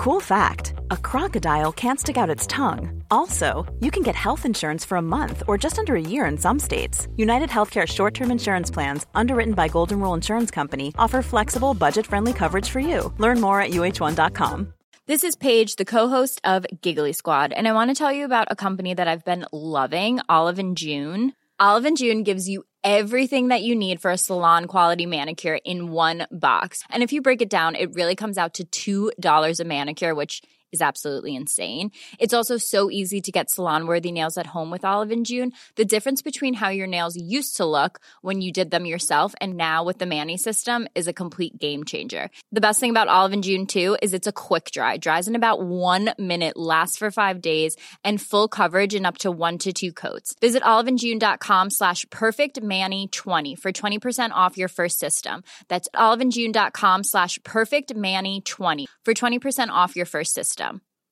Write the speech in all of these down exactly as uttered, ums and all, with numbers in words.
Cool fact, a crocodile can't stick out its tongue. Also, you can get health insurance for a month or just under a year in some states. United Healthcare short-term insurance plans, underwritten by Golden Rule Insurance Company, offer flexible, budget-friendly coverage for you. Learn more at U H one dot com. This is Paige, the co-host of Giggly Squad, and I want to tell you about a company that I've been loving, Olive and June. Olive and June gives you everything that you need for a salon-quality manicure in one box. And if you break it down, it really comes out to two dollars a manicure, which is absolutely insane. It's also so easy to get salon-worthy nails at home with Olive and June. The difference between how your nails used to look when you did them yourself and now with the Mani system is a complete game changer. The best thing about Olive and June, too, is it's a quick dry. Dries in about one minute, lasts for five days, and full coverage in up to one to two coats. Visit oliveandjune.com slash perfectmani20 for twenty percent off your first system. That's oliveandjune.com slash perfectmani20 for twenty percent off your first system.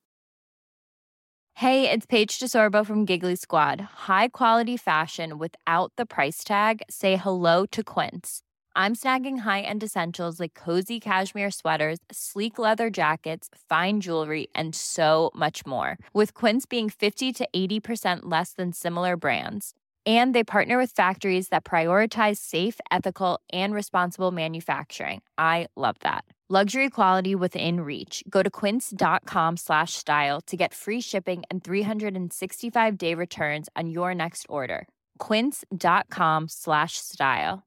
Hey, it's Paige DeSorbo from Giggly Squad. High quality fashion without the price tag. Say hello to Quince. I'm snagging high-end essentials like cozy cashmere sweaters, sleek leather jackets, fine jewelry, and so much more. With Quince being fifty to eighty percent less than similar brands. And they partner with factories that prioritize safe, ethical, and responsible manufacturing. I love that. Luxury quality within reach. Go to quince.com slash style to get free shipping and three sixty-five day returns on your next order. Quince.com slash style.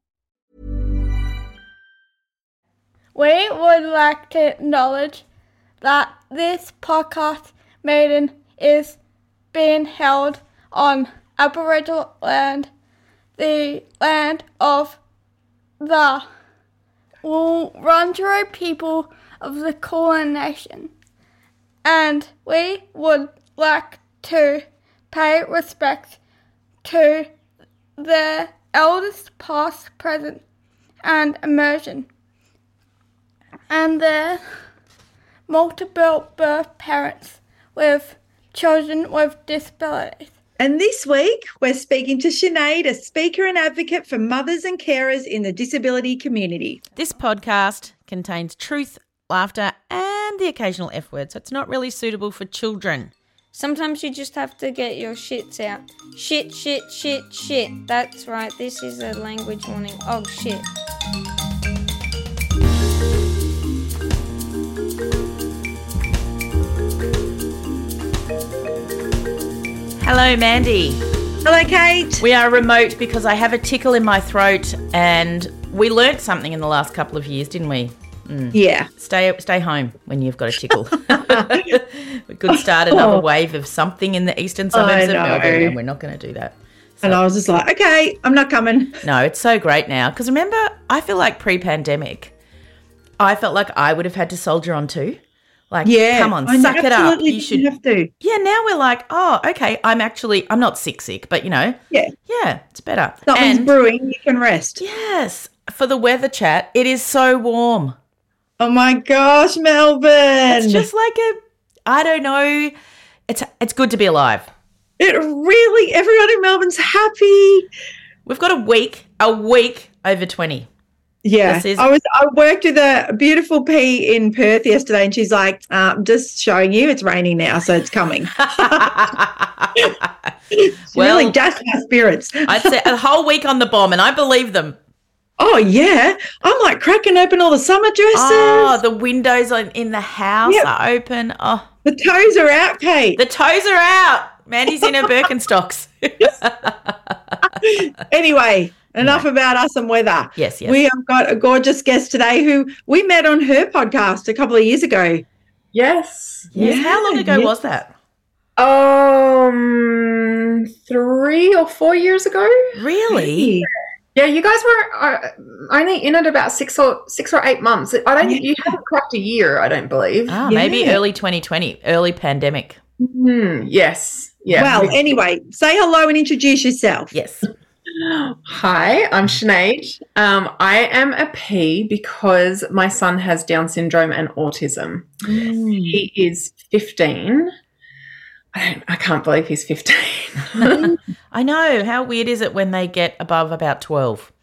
We would like to acknowledge that this podcast meeting is being held on Aboriginal land, the land of the Wurundjeri people of the Kulin Nation, and we would like to pay respect to the elders past, present, and emerging, and their multiple birth parents with children with disabilities. And this week, we're speaking to Sinead, a speaker and advocate for mothers and carers in the disability community. This podcast contains truth, laughter, and the occasional F word, so it's not really suitable for children. Sometimes you just have to get your shits out. Shit, shit, shit, shit. That's right, this is a language warning. Oh, shit. Hello, Mandy. Hello, Kate. We are remote because I have a tickle in my throat, and we learnt something in the last couple of years, didn't we? Mm. Yeah. Stay stay home when you've got a tickle. We could start another wave of something in the eastern suburbs of Melbourne, and we're not going to do that. So, and I was just like, okay, I'm not coming. No, it's so great now. Because remember, I feel like pre-pandemic, I felt like I would have had to soldier on too. Like, yeah, come on, I suck it up. You should have to. Yeah, now we're like, oh, okay, I'm actually, I'm not sick sick, but, you know. Yeah. Yeah, it's better. Something's and, brewing, you can rest. Yes. For the weather chat, it is so warm. Oh, my gosh, Melbourne. It's just like a, I don't know, it's it's good to be alive. It really, everyone in Melbourne's happy. We've got a week, a week over twenty. Yeah, is- I was. I worked with a beautiful P in Perth yesterday, and she's like, um, "Just showing you, it's raining now, so it's coming." She well, really dashed my spirits. I'd say a whole week on the bomb, and I believe them. Oh yeah, I'm like cracking open all the summer dresses. Oh, the windows in the house yep. are open. Oh, the toes are out, Kate. The toes are out. Mandy's in her Birkenstocks. Anyway. Enough no. about us and weather. Yes, yes. We have got a gorgeous guest today who we met on her podcast a couple of years ago. Yes. Yes. Yeah. How long ago yeah. was that? Um, three or four years ago. Really? Yeah. Yeah, you guys were uh, only in it about six or six or eight months. I don't. Yeah. You haven't cracked a year, I don't believe. Ah, yeah. Maybe early twenty twenty, early pandemic. Mm, yes. Yeah. Well, anyway, say hello and introduce yourself. Yes. Hi, I'm Sinead. Um, I am a P because my son has Down syndrome and autism. Mm. He is fifteen. I don't, I can't believe he's fifteen. I know. How weird is it when they get above about twelve?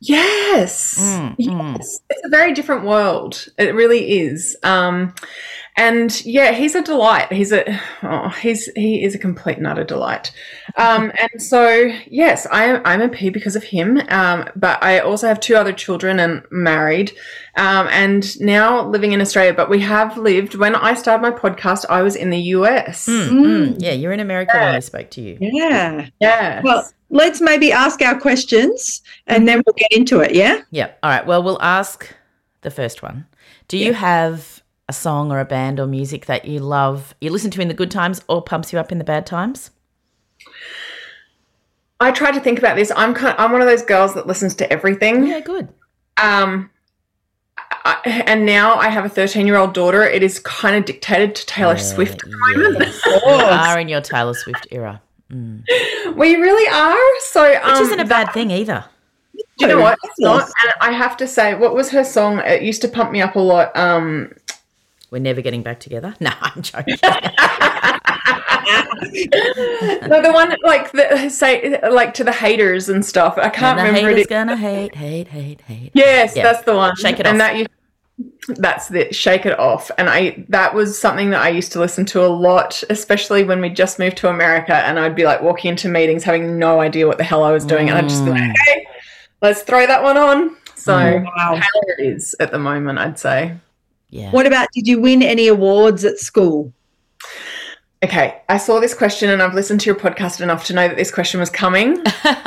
Yes. Mm, yes. Mm. It's a very different world. It really is. Um, and yeah, he's a delight. He's a oh, he's he is a complete and utter delight. Um, and so yes, I am I'm a P because of him. Um, but I also have two other children and married, um, and now living in Australia. But we have lived. When I started my podcast, I was in the U S. Mm, mm. Yeah, you're in America yeah. when we spoke to you. Yeah. Yeah. Well, let's maybe ask our questions and then we'll get into it. Yeah. Yeah. All right. Well, we'll ask the first one. Do you yeah. have a song or a band or music that you love, you listen to in the good times or pumps you up in the bad times? I try to think about this. I'm kind of, I'm one of those girls that listens to everything. Yeah, good. Um, I, and now I have a thirteen-year-old daughter. It is kind of dictated to Taylor yeah, Swift at the moment. Yes. You are in your Taylor Swift era. Mm. We really are. So, um, which isn't a bad thing either. Do you know what? It's not. And I have to say, what was her song? It used to pump me up a lot. Um, We're never getting back together. No, I'm joking. No, the one like the say like to the haters and stuff. I can't and the remember. Haters it. gonna hate, hate, hate, hate. Yes, yeah. that's the one. Shake It and Off. That you, that's the Shake It Off. And I that was something that I used to listen to a lot, especially when we just moved to America. And I'd be like walking into meetings having no idea what the hell I was doing, mm. and I'd just be like, "Hey, let's throw that one on." So mm. wow. how it is at the moment, I'd say. Yeah. What about, did you win any awards at school? Okay, I saw this question and I've listened to your podcast enough to know that this question was coming.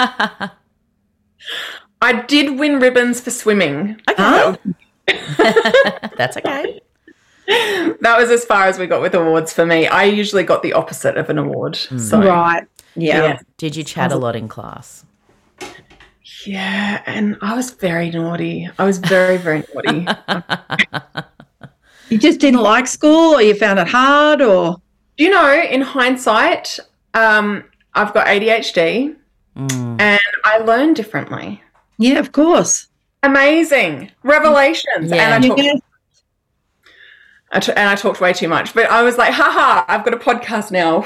I did win ribbons for swimming. Okay. Huh? That's okay. That was as far as we got with awards for me. I usually got the opposite of an award. Mm. So, right. Yeah. yeah. Did you chat a lot in class? Yeah, and I was very naughty. I was very, very naughty. You just didn't like school, or you found it hard, or? You know, in hindsight, um, I've got A D H D mm. and I learn differently. Yeah, of course. Amazing. Revelations. Yeah. And I talked, yeah. I t- and I talked way too much, but I was like, haha, I've got a podcast now.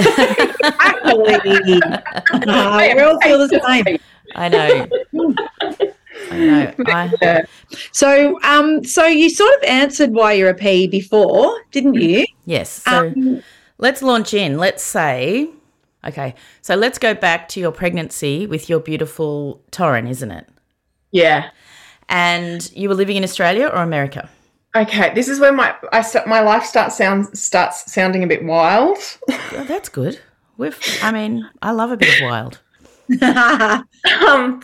Exactly. No, we all feel the same. I know. I know. I... Yeah. So, um, so you sort of answered why you're a P before, didn't you? Yes. So um, let's launch in. Let's say, okay, so let's go back to your pregnancy with your beautiful Torrin, isn't it? Yeah. And you were living in Australia or America? Okay, this is where my I st- my life starts sounds starts sounding a bit wild. Oh, that's good. We've. I mean, I love a bit of wild. um.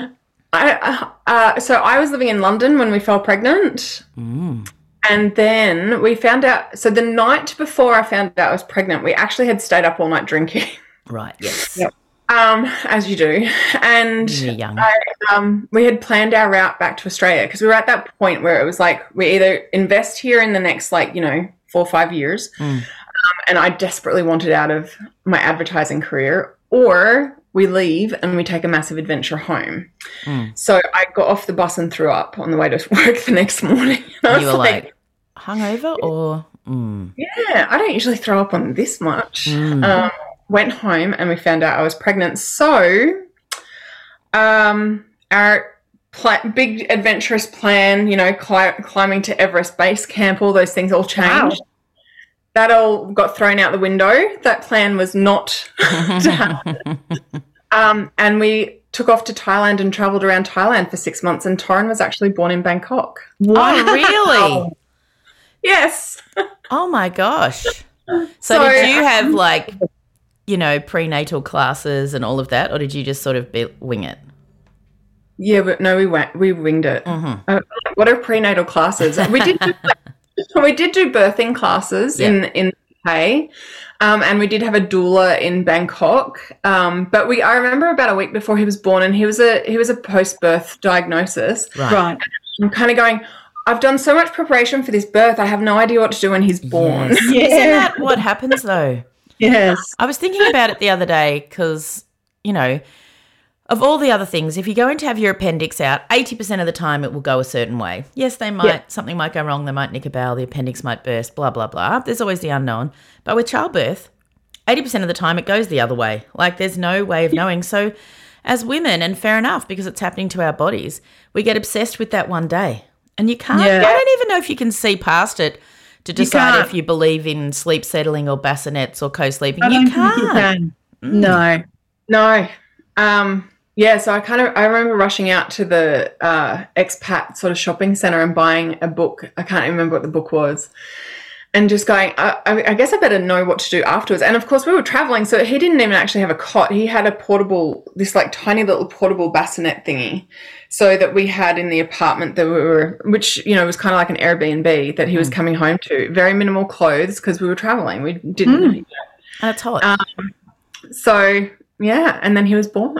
I, uh, so I was living in London when we fell pregnant, mm. and then we found out. So the night before I found out I was pregnant, we actually had stayed up all night drinking. Right. Yes. Yep. Um, as you do, and You're young. I, um, we had planned our route back to Australia because we were at that point where it was like we either invest here in the next like you know four or five years, mm. um, and I desperately wanted out of my advertising career, or we leave and we take a massive adventure home. Mm. So I got off the bus and threw up on the way to work the next morning. And I you was were like, like hungover or? Mm. Yeah, I don't usually throw up on this much. Mm. Um, went home and we found out I was pregnant. So um, our pl- big adventurous plan, you know, cli- climbing to Everest Base Camp, all those things all changed. Wow. That all got thrown out the window. That plan was not to happen. Um, and we took off to Thailand and travelled around Thailand for six months. And Torrin was actually born in Bangkok. Wow. Oh, really? Yes. Oh, my gosh. So, So, did you have, like, you know, prenatal classes and all of that, or did you just sort of be- wing it? Yeah, but no, we went, we winged it. Mm-hmm. Uh, what are prenatal classes? We did do, we did do birthing classes yeah. in in the U K, um, and we did have a doula in Bangkok. Um, but we, I remember about a week before he was born, and he was a he was a post birth diagnosis. Right. Right. I'm kind of going, I've done so much preparation for this birth. I have no idea what to do when he's born. Yes. Yeah. Isn't that what happens, though? Yes. I was thinking about it the other day because, you know, of all the other things, if you're going to have your appendix out, eighty percent of the time it will go a certain way. Yes, they might, yeah. something might go wrong, they might nick a bowel, the appendix might burst, blah, blah, blah. There's always the unknown. But with childbirth, eighty percent of the time it goes the other way. Like there's no way of knowing. So as women, and fair enough, because it's happening to our bodies, we get obsessed with that one day. And you can't, Yeah. I don't even know if you can see past it to decide can't. if you believe in sleep settling or bassinets or co-sleeping. I You don't can't. think you can. No. No. Um, yeah, so I kind of I remember rushing out to the uh, expat sort of shopping centre and buying a book. I can't remember what the book was. And just going, I, I guess I better know what to do afterwards. And, of course, we were travelling, so he didn't even actually have a cot. He had a portable, this, like, tiny little portable bassinet thingy, so that we had in the apartment that we were, which, you know, was kind of like an Airbnb that he was coming home to. Very minimal clothes because we were travelling. We didn't Mm. know. That's hot. Um, so, yeah, and then he was born.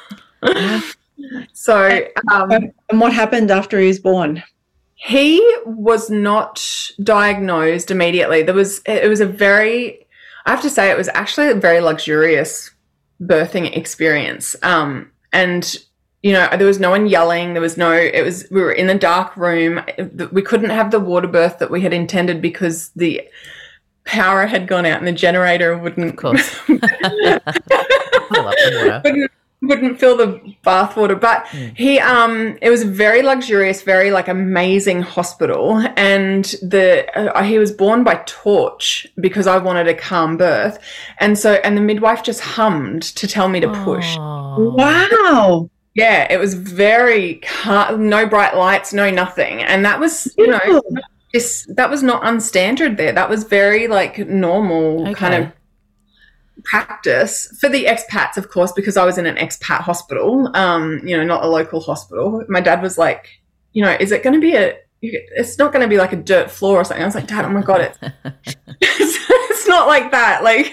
so, um, And what happened after he was born? he was not diagnosed immediately. There was, it was a very, I have to say, it was actually a very luxurious birthing experience. Um, and, you know, there was no one yelling. There was no, it was, we were in a dark room. We couldn't have the water birth that we had intended because the power had gone out and the generator wouldn't, Of course. I love the water. wouldn't, wouldn't fill the bath water. But he, um, it was a very luxurious, very like amazing hospital. And the, uh, he was born by torch because I wanted a calm birth. And so, and the midwife just hummed to tell me to push. Oh. Wow. Yeah, it was very calm, no bright lights, no nothing. And that was, you know, Beautiful. this, that was not unstandard there. That was very like normal Okay. kind of practice for the expats, of course, because I was in an expat hospital, um, you know, not a local hospital. My dad was like, you know, is it going to be a, it's not going to be like a dirt floor or something. I was like, Dad, oh my God, it's, it's not like that. Like,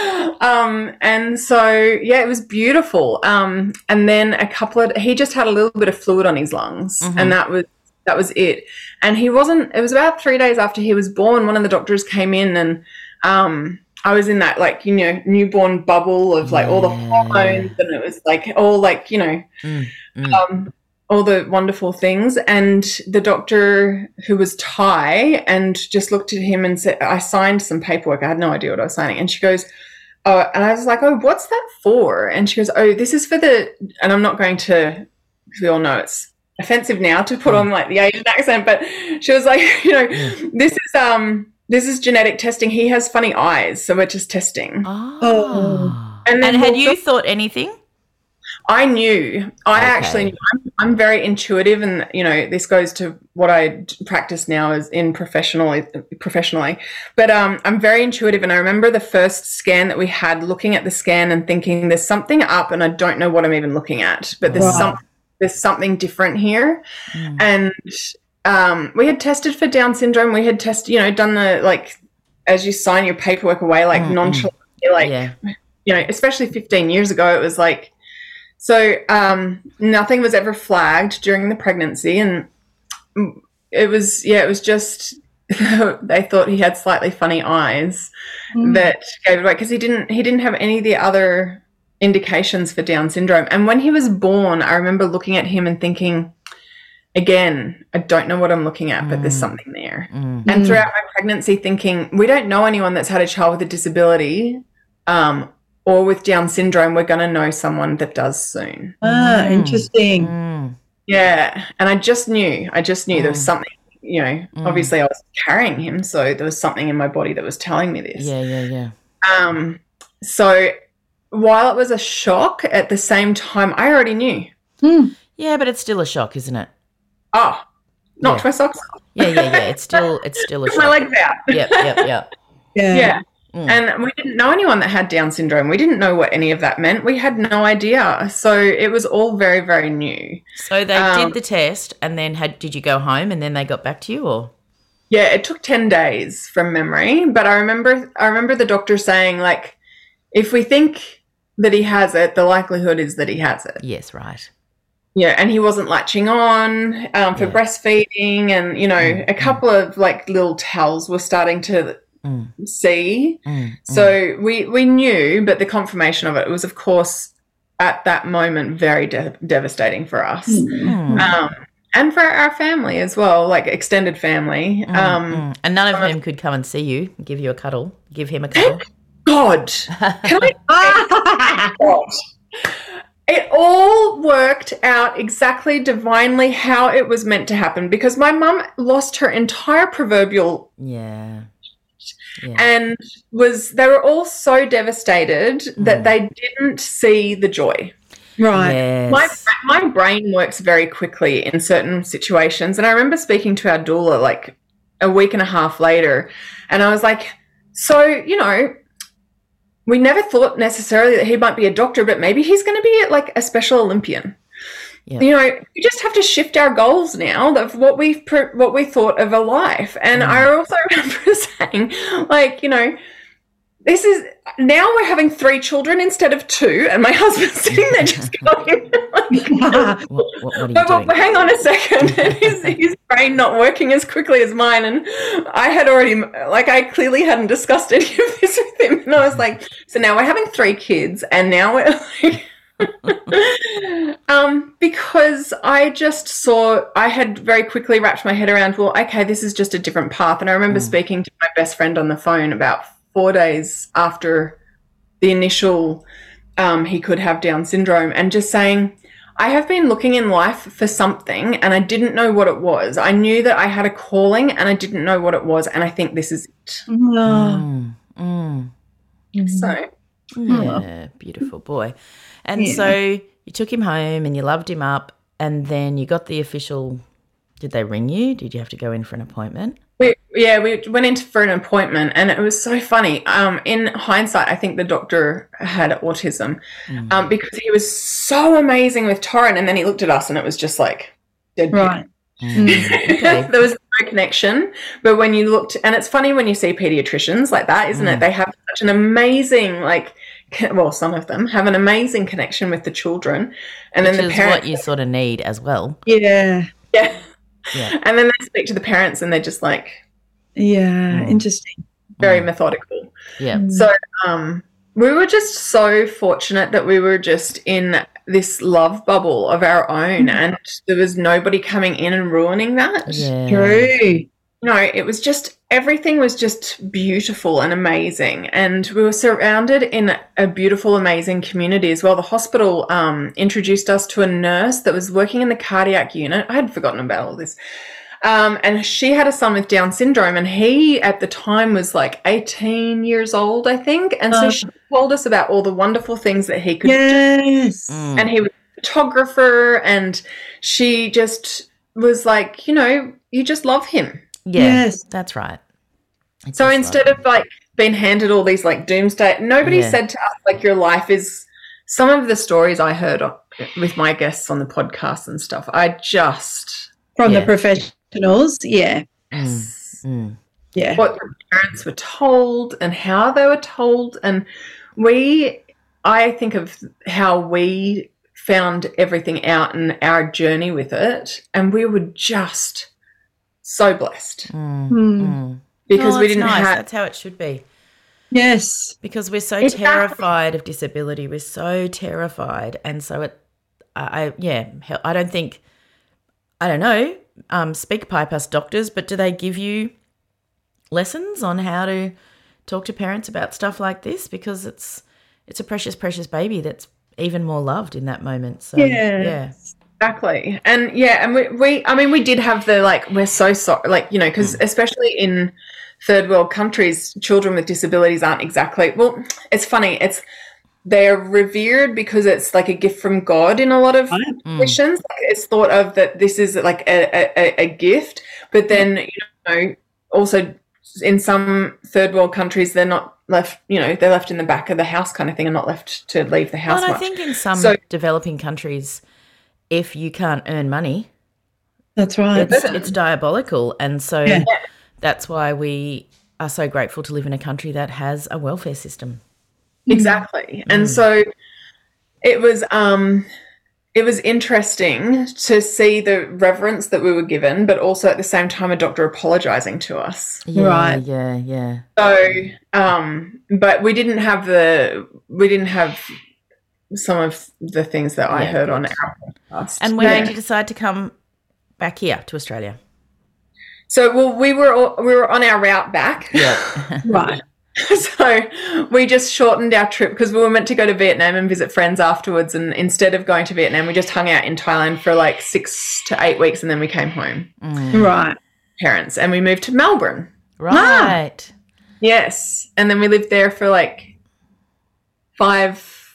um, and so, yeah, it was beautiful. Um, and then a couple of, he just had a little bit of fluid on his lungs Mhm. and that was, that was it. And he wasn't, it was about three days after he was born, one of the doctors came in and, um, I was in that like, you know, newborn bubble of like all the Yeah. hormones and it was like all like, you know, Mm, mm. um, all the wonderful things. And the doctor who was Thai and just looked at him and said, I signed some paperwork. I had no idea what I was signing. And she goes, oh, and I was like, oh, what's that for? And she goes, oh, this is for the, and I'm not going to, because we all know it's offensive now to put on like the Asian accent, but she was like, you know, this is, um, this is genetic testing. He has funny eyes, so we're just testing. Oh. And And, then had we'll you go- thought anything? I knew. I Okay. actually knew. I'm, I'm very intuitive, and you know, this goes to what I d- practice now as in professionally. Professionally, but um, I'm very intuitive, and I remember the first scan that we had, looking at the scan and thinking, "There's something up, and I don't know what I'm even looking at, but there's Right. some, there's something different here." Mm. And um, we had tested for Down syndrome. We had tested, you know, done the like as you sign your paperwork away, like Mm, mm. nonchalantly, like Yeah. you know, especially fifteen years ago, it was like. So um, nothing was ever flagged during the pregnancy, and it was yeah, it was just they thought he had slightly funny eyes Mm. that gave it away because he didn't he didn't have any of the other indications for Down syndrome. And when he was born, I remember looking at him and thinking, again, I don't know what I'm looking at, but there's Mm. something there. Mm. And throughout my pregnancy, thinking we don't know anyone that's had a child with a disability. Um, or with Down syndrome, we're going to know someone that does soon. Ah, Mm. interesting. Mm. Yeah. And I just knew, I just knew there was Mm. something, you know, Mm. obviously I was carrying him. So there was something in my body that was telling me this. Yeah, yeah, yeah. Um, so while it was a shock, at the same time, I already knew. Yeah, but it's still a shock, isn't it? Oh, knocked Yeah. my socks off. Yeah, yeah, yeah. It's still it's still a Took my shock. legs out. Yep, yep, yep. Yeah. Yeah. Mm. And we didn't know anyone that had Down syndrome. We didn't know what any of that meant. We had no idea. So it was all very, very new. So they Um, did the test, and then had did you go home, and then they got back to you, or Yeah, it took ten days from memory, but I remember I remember the doctor saying, like, if we think that he has it, the likelihood is that he has it. yes, right? Yeah, and he wasn't latching on um, for Yeah. breastfeeding, and, you know, Mm, a couple of, like, little tells were starting to Mm, see. mm, mm. So we, we knew, but the confirmation of it was, of course, at that moment, very de- devastating for us. Mm, Um, and for our family as well, like extended family. mm, Um, mm. And none of them could come and see you, give you a cuddle, give him a cuddle. God, can I? God. it all worked out exactly divinely how it was meant to happen, because my mum lost her entire proverbial Yeah. Yeah. and was they were all so devastated that they didn't see the joy. Right. Yes. My my brain works very quickly in certain situations, and I remember speaking to our doula like a week and a half later, and I was like, so, you know, we never thought necessarily that he might be a doctor, but maybe he's going to be like a Special Olympian. Yep. You know, we just have to shift our goals now of what we what we thought of a life. And Mm. I also remember saying, like, you know, this is now we're having three children instead of two, and my husband's sitting there just going, like, What, what, what are you but, doing? but hang on a second. his, his brain not working as quickly as mine, and I had already, like, I clearly hadn't discussed any of this with him, and I was like, so now we're having three kids, and now we're like. um, because I just saw, I had very quickly wrapped my head around, well, okay, this is just a different path. And I remember mm. speaking to my best friend on the phone about four days after the initial, um, he could have Down syndrome, and just saying, I have been looking in life for something and I didn't know what it was. I knew that I had a calling and I didn't know what it was. And I think this is it. Mm. Mm. So. Yeah, beautiful boy. And Yeah. so you took him home and you loved him up, and then you got the official, did they ring you? Did you have to go in for an appointment? We, yeah, we went in for an appointment, and it was so funny. Um, in hindsight, I think the doctor had autism Mm. um, because he was so amazing with Torrin, and then he looked at us and it was just like dead. Right. Mm. Okay. There was no connection. But when you looked, and it's funny when you see pediatricians like that, isn't Mm. it? They have such an amazing, like, well, some of them have an amazing connection with the children, and Which then the is parents. what you sort of need as well. Yeah. Yeah. Yeah. And then they speak to the parents, and they're just like Yeah. Mm. Interesting. very Mm. methodical. Yeah. So um, we were just so fortunate that we were just in this love bubble of our own, and there was nobody coming in and ruining that. Yeah. True. No, it was just, everything was just beautiful and amazing. And we were surrounded in a beautiful, amazing community as well. The hospital um, introduced us to a nurse that was working in the cardiac unit. I had forgotten about all this. Um, and she had a son with Down syndrome, and he at the time was like eighteen years old, I think. And so Oh. she told us about all the wonderful things that he could Yes. do. Mm. And he was a photographer, and she just was like, you know, you just love him. Yeah. Yes. That's right. I So just instead love of like being handed all these like doomsday, nobody Yeah. said to us like your life is. Some of the stories I heard of, with my guests on the podcast and stuff, I just From Yeah. the professionals. Yeah. Mm. Mm. Yeah. what the parents were told and how they were told, and we, I think of how we found everything out and our journey with it, and we were just so blessed Mm. Hmm. Mm. because Oh, we that's didn't nice. have. That's how it should be. Yes. Because we're so Exactly. terrified of disability. We're so terrified. And so it, I, I yeah, hell, I don't think, I don't know, um, speak pipe us doctors, but do they give you lessons on how to talk to parents about stuff like this? Because it's, it's a precious, precious baby that's even more loved in that moment. So, Yeah. yeah. Exactly. And yeah, and we, we, I mean, we did have the, like, we're so sorry, like, you know, because especially in third world countries, children with disabilities aren't exactly, well, it's funny. It's, they're revered because it's like a gift from God in a lot of traditions. Like, it's thought of that this is like a, a, a gift, but then, you know, also in some third world countries, they're not left, you know, they're left in the back of the house kind of thing and not left to leave the house Well, and I much. think in some So- developing countries, if you can't earn money, That's right. it's, it's diabolical. And so Yeah. that's why we are so grateful to live in a country that has a welfare system. Exactly. And so it was um it was interesting to see the reverence that we were given, but also at the same time a doctor apologizing to us. Yeah, Right. yeah, yeah. So um but we didn't have the we didn't have some of the things that I Yeah, heard good. on our podcast. And when Yeah. did you decide to come back here to Australia? So well we were all, we were on our route back. Yeah. Right. So we just shortened our trip because we were meant to go to Vietnam and visit friends afterwards. And instead of going to Vietnam, we just hung out in Thailand for like six to eight weeks and then we came home. Mm. Right. Parents. And we moved to Melbourne. Right. Yes. And then we lived there for like five,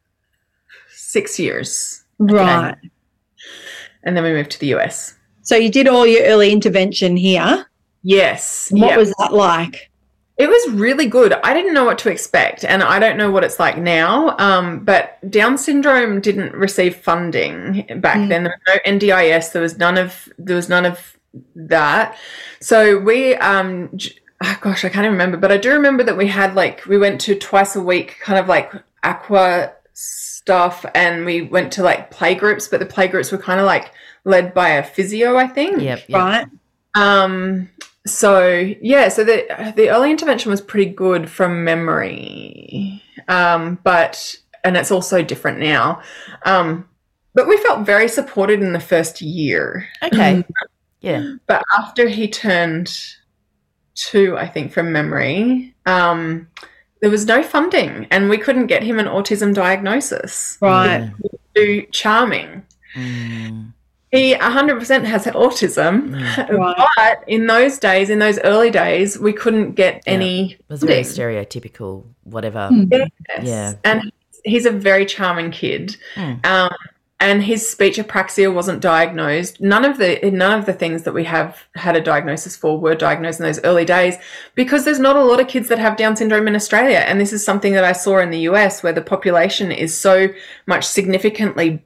six years. Right. Okay. And then we moved to the U S. So you did all your early intervention here. Yes. What yep. was that like? It was really good. I didn't know what to expect, and I don't know what it's like now. Um, but Down syndrome didn't receive funding back mm. then. There was no N D I S. There was none of there was none of that. So we, um, oh gosh, I can't even remember, but I do remember that we had like we went to twice a week, kind of like aqua stuff, and we went to like play groups, but the play groups were kind of like led by a physio, I think. Yep. yep. Right. Um. So yeah, so the the early intervention was pretty good from memory, um, but and it's also different now. Um, but we felt very supported in the first year. Okay, yeah. But after he turned two, I think from memory, um, there was no funding, and we couldn't get him an autism diagnosis. Right. Do charming. Mm. He one hundred percent has autism, Right. but in those days, in those early days, we couldn't get Yeah. any. It was very funding. stereotypical, whatever. Yes. Yeah. And he's a very charming kid. Mm. Um, and his speech apraxia wasn't diagnosed. None of the none of the things that we have had a diagnosis for were diagnosed in those early days because there's not a lot of kids that have Down syndrome in Australia. And this is something that I saw in the U S where the population is so much significantly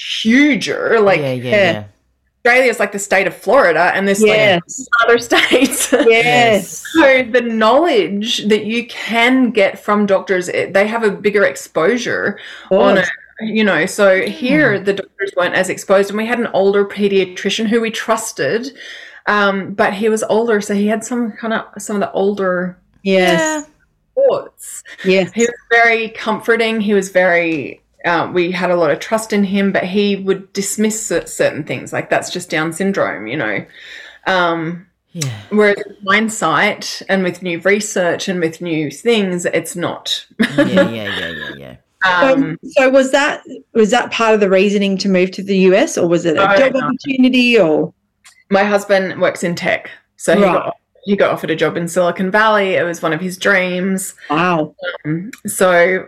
huger. Like yeah, yeah, yeah. yeah. Australia is like the state of Florida, and there's Yes. like other states. Yes. So the knowledge that you can get from doctors, it, they have a bigger exposure on it, you know. So here the doctors weren't as exposed, and we had an older pediatrician who we trusted, um, but he was older, so he had some kind of some of the older Yes. thoughts. Yes. He was very comforting. He was very. Uh, we had a lot of trust in him, but he would dismiss certain things, like that's just Down syndrome, you know. Um, Yeah. Whereas with hindsight and with new research and with new things, it's not. Yeah, yeah, yeah, yeah, yeah. um, so, so was that was that part of the reasoning to move to the U S, or was it a I job don't know. opportunity? Or my husband works in tech, so he Right. got he got offered a job in Silicon Valley. It was one of his dreams. wow, Um, so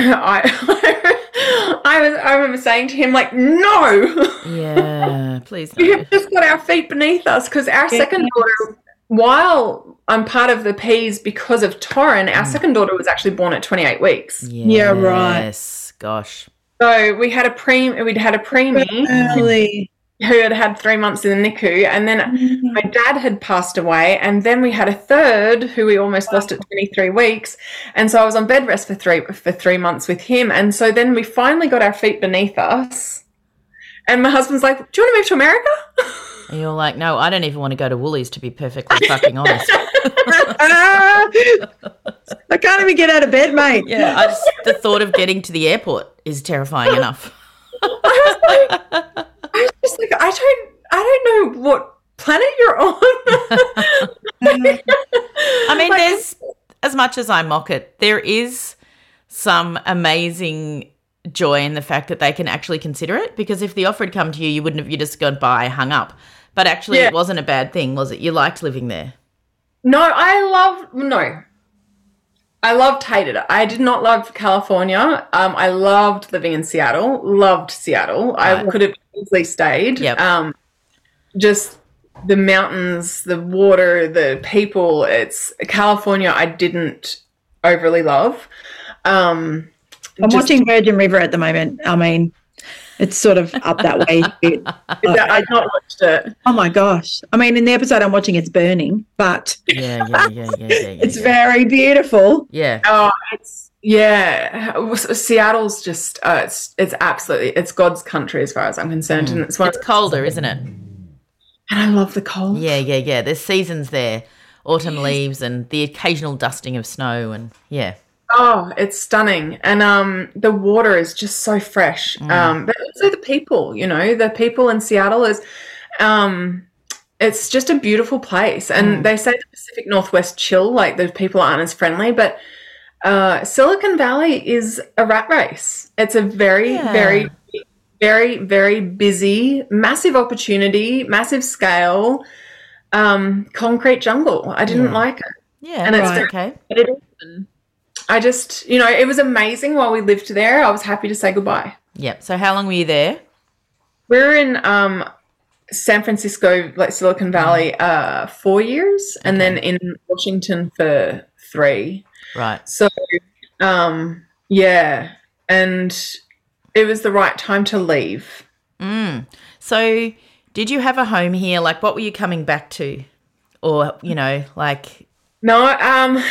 I. I was. I remember saying to him, like, no. Yeah, please We no. have just got our feet beneath us because our Yeah. second daughter, while I'm part of the P's because of Torrin, our second daughter was actually born at twenty-eight weeks. Yeah, right. Yes, gosh. So we had a pre, we'd had a preemie early. who had had three months in the N I C U, and then my dad had passed away, and then we had a third who we almost lost at twenty-three weeks, and so I was on bed rest for three for three months with him, and so then we finally got our feet beneath us, and my husband's like, "Do you want to move to America?" And you're like, no, I don't even want to go to Woolies, to be perfectly fucking honest. Ah, I can't even get out of bed, mate. Yeah, I just, the thought of getting to the airport is terrifying enough. I was just like, I don't, I don't know what planet you're on. I mean, Like- there's, as much as I mock it, there is some amazing joy in the fact that they can actually consider it, because if the offer had come to you, you wouldn't have, you just gone by, hung up. But actually Yeah. it wasn't a bad thing, was it? You liked living there. No, I love no. I loved hated it. I did not love California. Um, I loved living in Seattle. Loved Seattle. I Right. could have easily stayed. Yep. Um, just the mountains, the water, the people. It's California. I didn't overly love. Um, I'm just- watching Virgin River at the moment. I mean, it's sort of up that way. a bit. I've not watched it. Oh my gosh! I mean, in the episode I'm watching, it's burning, but Yeah, yeah, yeah, yeah, yeah. yeah it's yeah. very beautiful. Yeah. Oh, it's yeah. Seattle's just uh, it's it's absolutely it's God's country as far as I'm concerned, and it's one. It's of, colder, isn't it? and I love the cold. Yeah, yeah, yeah. There's seasons there. Autumn leaves and the occasional dusting of snow, and yeah. Oh, it's stunning, and um, the water is just so fresh. Um, but also the people, you know, the people in Seattle is, um, it's just a beautiful place. And Mm. they say the Pacific Northwest chill, like the people aren't as friendly, but uh, Silicon Valley is a rat race. It's a very, Yeah. very, very, very busy, massive opportunity, massive scale, um, concrete jungle. I didn't Yeah. like it. Yeah, And it's that's okay. okay. But it is. And I just, you know, it was amazing while we lived there. I was happy to say goodbye. Yep. So how long were you there? We were in um, San Francisco, like Silicon Valley, uh, four years, and then in Washington for three. Right. So, um, yeah, and it was the right time to leave. Mm. So did you have a home here? Like, what were you coming back to? Or, you know, like... No, um,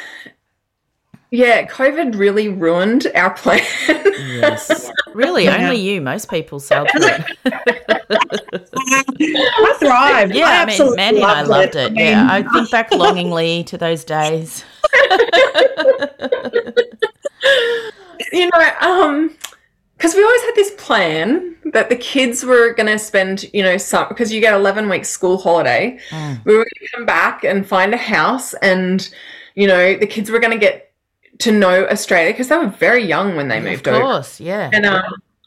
yeah, COVID really ruined our plan. Yes. Really, only you. Most people sailed through it. I thrived. Yeah, I, mean, absolutely Mandy and I loved it. I mean, Yeah, I think back longingly to those days. You know, um, because we always had this plan that the kids were going to spend, you know, some, because you get eleven weeks school holiday. Mm. We were going to come back and find a house, and, you know, the kids were going to get to know Australia because they were very young when they moved Of over. course, yeah. And, um,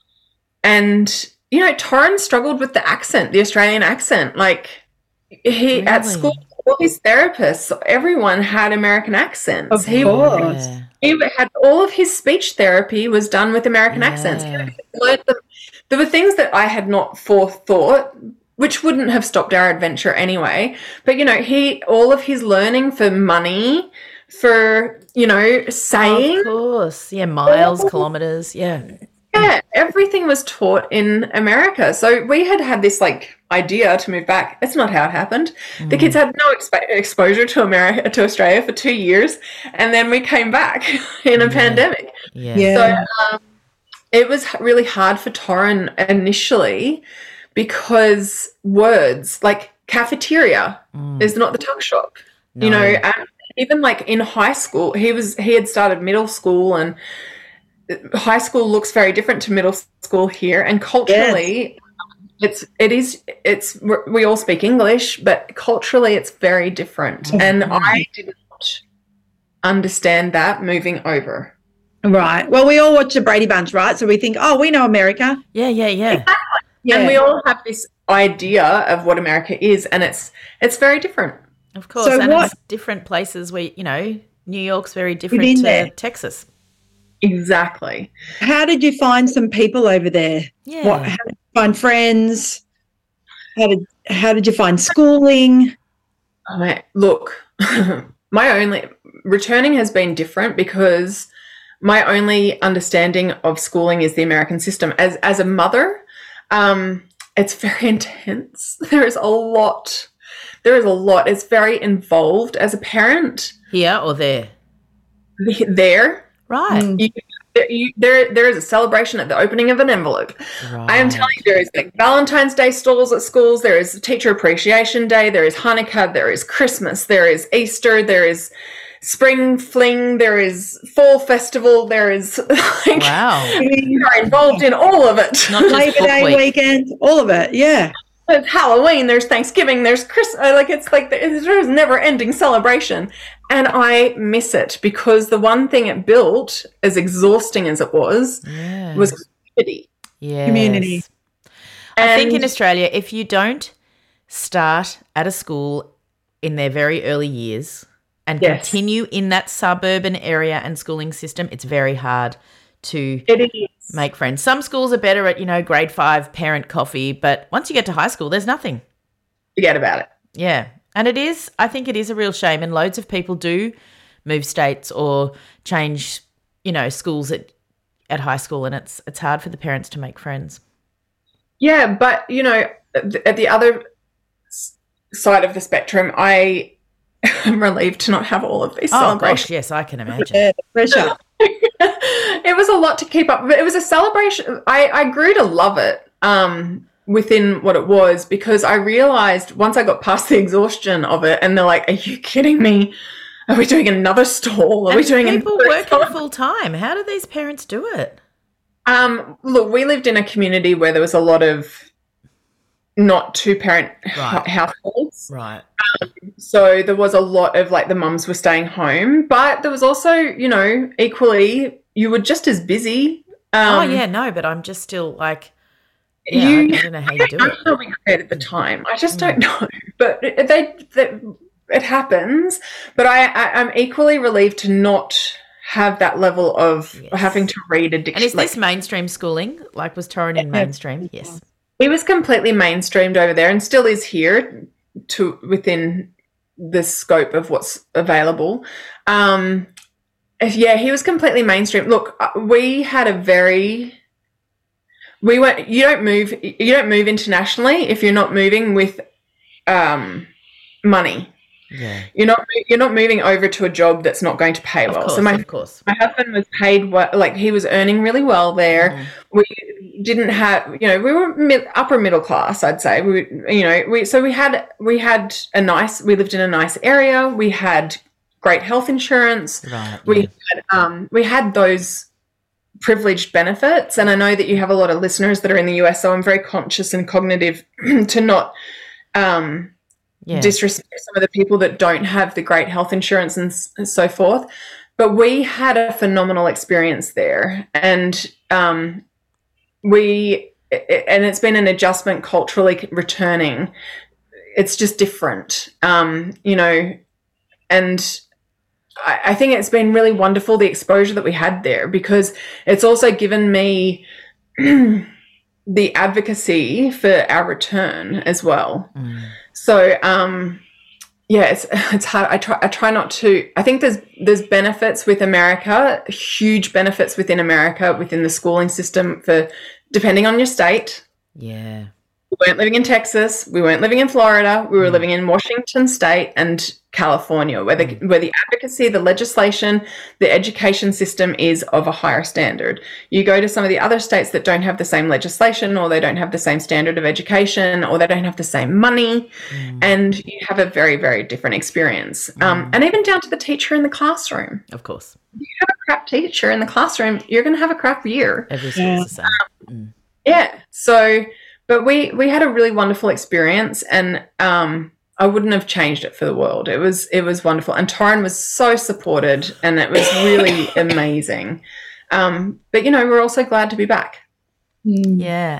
and, you know, Torrin struggled with the accent, the Australian accent. Like, he, at Really? school, all his therapists, everyone had American accents. Of he, course. Yeah. he had all of his speech therapy was done with American Yeah. accents. He learned them. There were things that I had not forethought, which wouldn't have stopped our adventure anyway. But, you know, he, all of his learning for money, for, you know, saying, Of course. Yeah, miles, kilometres. Yeah. yeah, everything was taught in America. So we had had this like idea to move back. It's not how it happened. The kids had no expo- exposure to America, to Australia for two years, and then we came back in a Yeah. pandemic. Yeah. Yeah. So um, it was h- really hard for Torrin initially because words like cafeteria Mm. is not the tuck shop. You No. know, and even like in high school, he was he had started middle school, and high school looks very different to middle school here, and culturally it's it is it's we're- we all speak English, but culturally it's very different, and I did not understand that moving over. Right. Well, we all watch the Brady Bunch, right? So we think, oh, we know America. Yeah, yeah, yeah. Yeah. And we all have this idea of what America is, and it's it's very different. Of course. So and what- it's different places where, you know, New York's very different Within to there. Texas. Exactly. How did you find some people over there? Yeah. What, how did you find friends? How did how did you find schooling? Oh, mate, look, my only returning has been different because my only understanding of schooling is the American system. As as a mother, um, it's very intense. There is a lot. There is a lot. It's very involved. As a parent, Here or there? there, Right. Mm. you, there, you, there, there is a celebration at the opening of an envelope. I am telling you, there is like Valentine's Day stalls at schools. There is Teacher Appreciation Day. There is Hanukkah. There is Christmas. There is Easter. There is Spring Fling. There is Fall Festival. There is like Wow. you are involved in all of it. Not just Labor book Day week. weekend, all of it. Yeah. There's Halloween. There's Thanksgiving. There's Christmas. Like it's like there's never-ending celebration, and I miss it because the one thing it built, as exhausting as it was, Yeah. was community. Yes. community. I think in And- Australia, if you don't start at a school in their very early years and Yes. continue in that suburban area and schooling system, it's very hard to It is. make friends. Some schools are better at, you know, grade five parent coffee, but once you get to high school, there's nothing. Forget about it. Yeah. And it is, I think it is a real shame. And loads of people do move states or change, you know, schools at, at high school, and it's it's hard for the parents to make friends. Yeah, but you know, th- at the other s- side of the spectrum, I am relieved to not have all of these Oh, celebrations. gosh, yes, I can imagine. Yeah, the pressure. It was a lot to keep up, but it was a celebration. I, I grew to love it um, within what it was because I realized once I got past the exhaustion of it, and they're like, "Are you kidding me? Are we doing another stall? Are And we doing people another working stall?" full time. How do these parents do it? Um, look, we lived in a community where there was a lot of not two-parent Right. h- households. Right. So there was a lot of like the mums were staying home, but there was also, you know, equally you were just as busy. Um, oh, yeah, no, but I'm just still like, yeah, you, I, I don't know how you do I it. don't know how we created at the time. I just don't know. But it, they, they, it happens. But I, I, I'm equally relieved to not have that level of Yes. having to read a And dictionary. is this mainstream schooling? Like, was Torrin in mainstream? Yes. He was completely mainstreamed over there and still is here to within the scope of what's available. Um, yeah, he was completely mainstream. Look, uh, we had a very we went. You don't move. You don't move internationally if you're not moving with um, money. Yeah. You're not. You're not moving over to a job that's not going to pay Of well. course, so my of course. my husband was paid well, like he was earning really well there. Mm. We didn't have, you know, we were mid, upper middle class, I'd say. We, you know, we so we had we had a nice. We lived in a nice area. We had great health insurance. Right. We yeah. had um we had those privileged benefits, and I know that you have a lot of listeners that are in the U S, so I'm very conscious and cognitive to not um. Yeah. disrespect some of the people that don't have the great health insurance and, s- and so forth. But we had a phenomenal experience there. And um, we, it, and it's been an adjustment culturally returning. It's just different, um, you know, and I, I think it's been really wonderful, the exposure that we had there, because it's also given me the advocacy for our return as well. Mm. So, um, yeah, it's it's hard. I try I try not to. I think there's there's benefits with America, huge benefits within America within the schooling system for depending on your state. Yeah. We weren't living in Texas. We weren't living in Florida. We were living in Washington State and California, where the where the advocacy, the legislation, the education system is of a higher standard. You go to some of the other states that don't have the same legislation, or they don't have the same standard of education, or they don't have the same money, Mm. and you have a very, very different experience. Um, and even down to the teacher in the classroom. Of course. If you have a crap teacher in the classroom, you're going to have a crap year. Every school's the same. Mm. Yeah. So, but we we had a really wonderful experience, and um, I wouldn't have changed it for the world. It was it was wonderful, and Torrin was so supported, and it was really amazing. Um, but you know, we're also glad to be back. Yeah.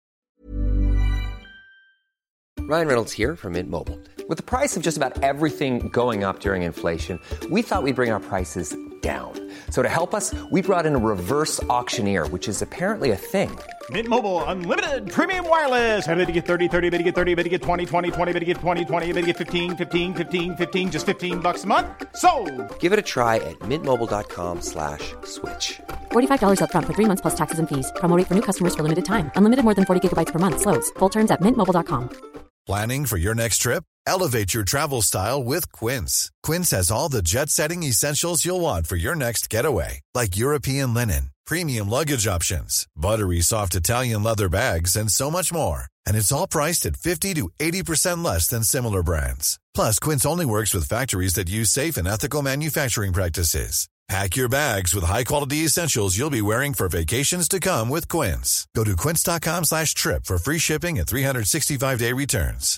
Ryan Reynolds here from Mint Mobile. With the price of just about everything going up during inflation, we thought we'd bring our prices down. So to help us, we brought in a reverse auctioneer, which is apparently a thing. Mint Mobile Unlimited Premium Wireless. How to get thirty, thirty, how to get thirty, how to get twenty, twenty, twenty, how to get twenty, twenty, how to get fifteen, fifteen, fifteen, fifteen, just fifteen bucks a month? Sold! Give it a try at mintmobile.com slash switch. forty-five dollars up front for three months plus taxes and fees. Promo rate for new customers for limited time. Unlimited more than forty gigabytes per month. Slows full terms at mint mobile dot com. Planning for your next trip? Elevate your travel style with Quince. Quince has all the jet-setting essentials you'll want for your next getaway, like European linen, premium luggage options, buttery soft Italian leather bags, and so much more. And it's all priced at fifty to eighty percent less than similar brands. Plus, Quince only works with factories that use safe and ethical manufacturing practices. Pack your bags with high-quality essentials you'll be wearing for vacations to come with Quince. Go to quince.com slash trip for free shipping and three sixty-five day returns.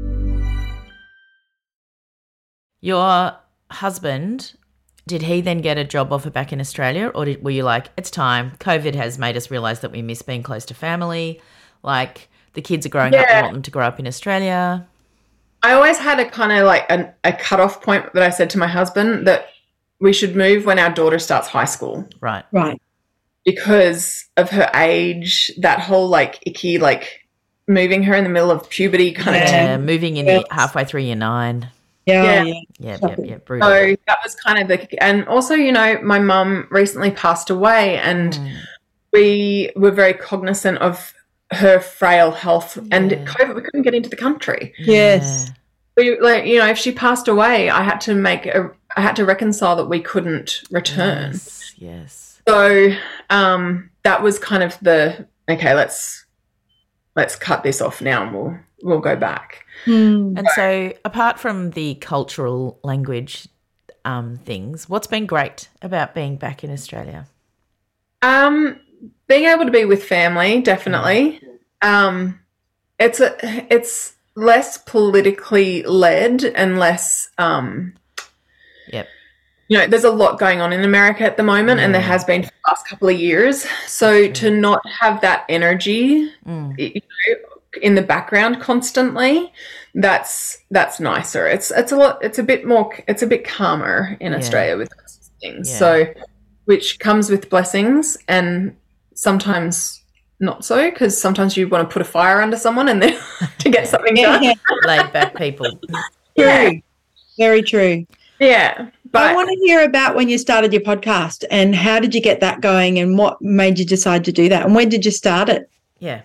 Your husband, did he then get a job offer back in Australia, or did, were you like, it's time, COVID has made us realise that we miss being close to family, like the kids are growing up, we Yeah. want them to grow up in Australia? I always had a kind of like a, a cutoff point that I said to my husband that we should move when our daughter starts high school. Right. Right. Because of her age, that whole like icky, like moving her in the middle of puberty kind of Yeah, thing. moving in Yes. halfway through year nine. Yeah. Yeah. yeah. Yeah, yeah, Shocking. yeah, brutal. So that was kind of the, and also, you know, my mum recently passed away, and Mm. we were very cognizant of her frail health, and Yeah. COVID, we couldn't get into the country. Yes. We, like, you know, if she passed away, I had to make a, I had to reconcile that we couldn't return. Yes, yes. So um, that was kind of the, okay, let's let's cut this off now, and we'll we'll go back. And so apart from the cultural language um, things, what's been great about being back in Australia? Um, being able to be with family, definitely. Um, it's a it's less politically led and less um yep. You know, there's a lot going on in America at the moment, mm. and there has been for the last couple of years. So mm. to not have that energy mm. you know, in the background constantly, that's that's nicer. It's it's a lot. It's a bit more. It's a bit calmer in yeah. Australia with things. Yeah. So, which comes with blessings, and sometimes not so, because sometimes you want to put a fire under someone and then to get something done. Yeah. Laid back people. Yeah, very true. Yeah. But I want to hear about when you started your podcast and how did you get that going and what made you decide to do that and when did you start it? Yeah.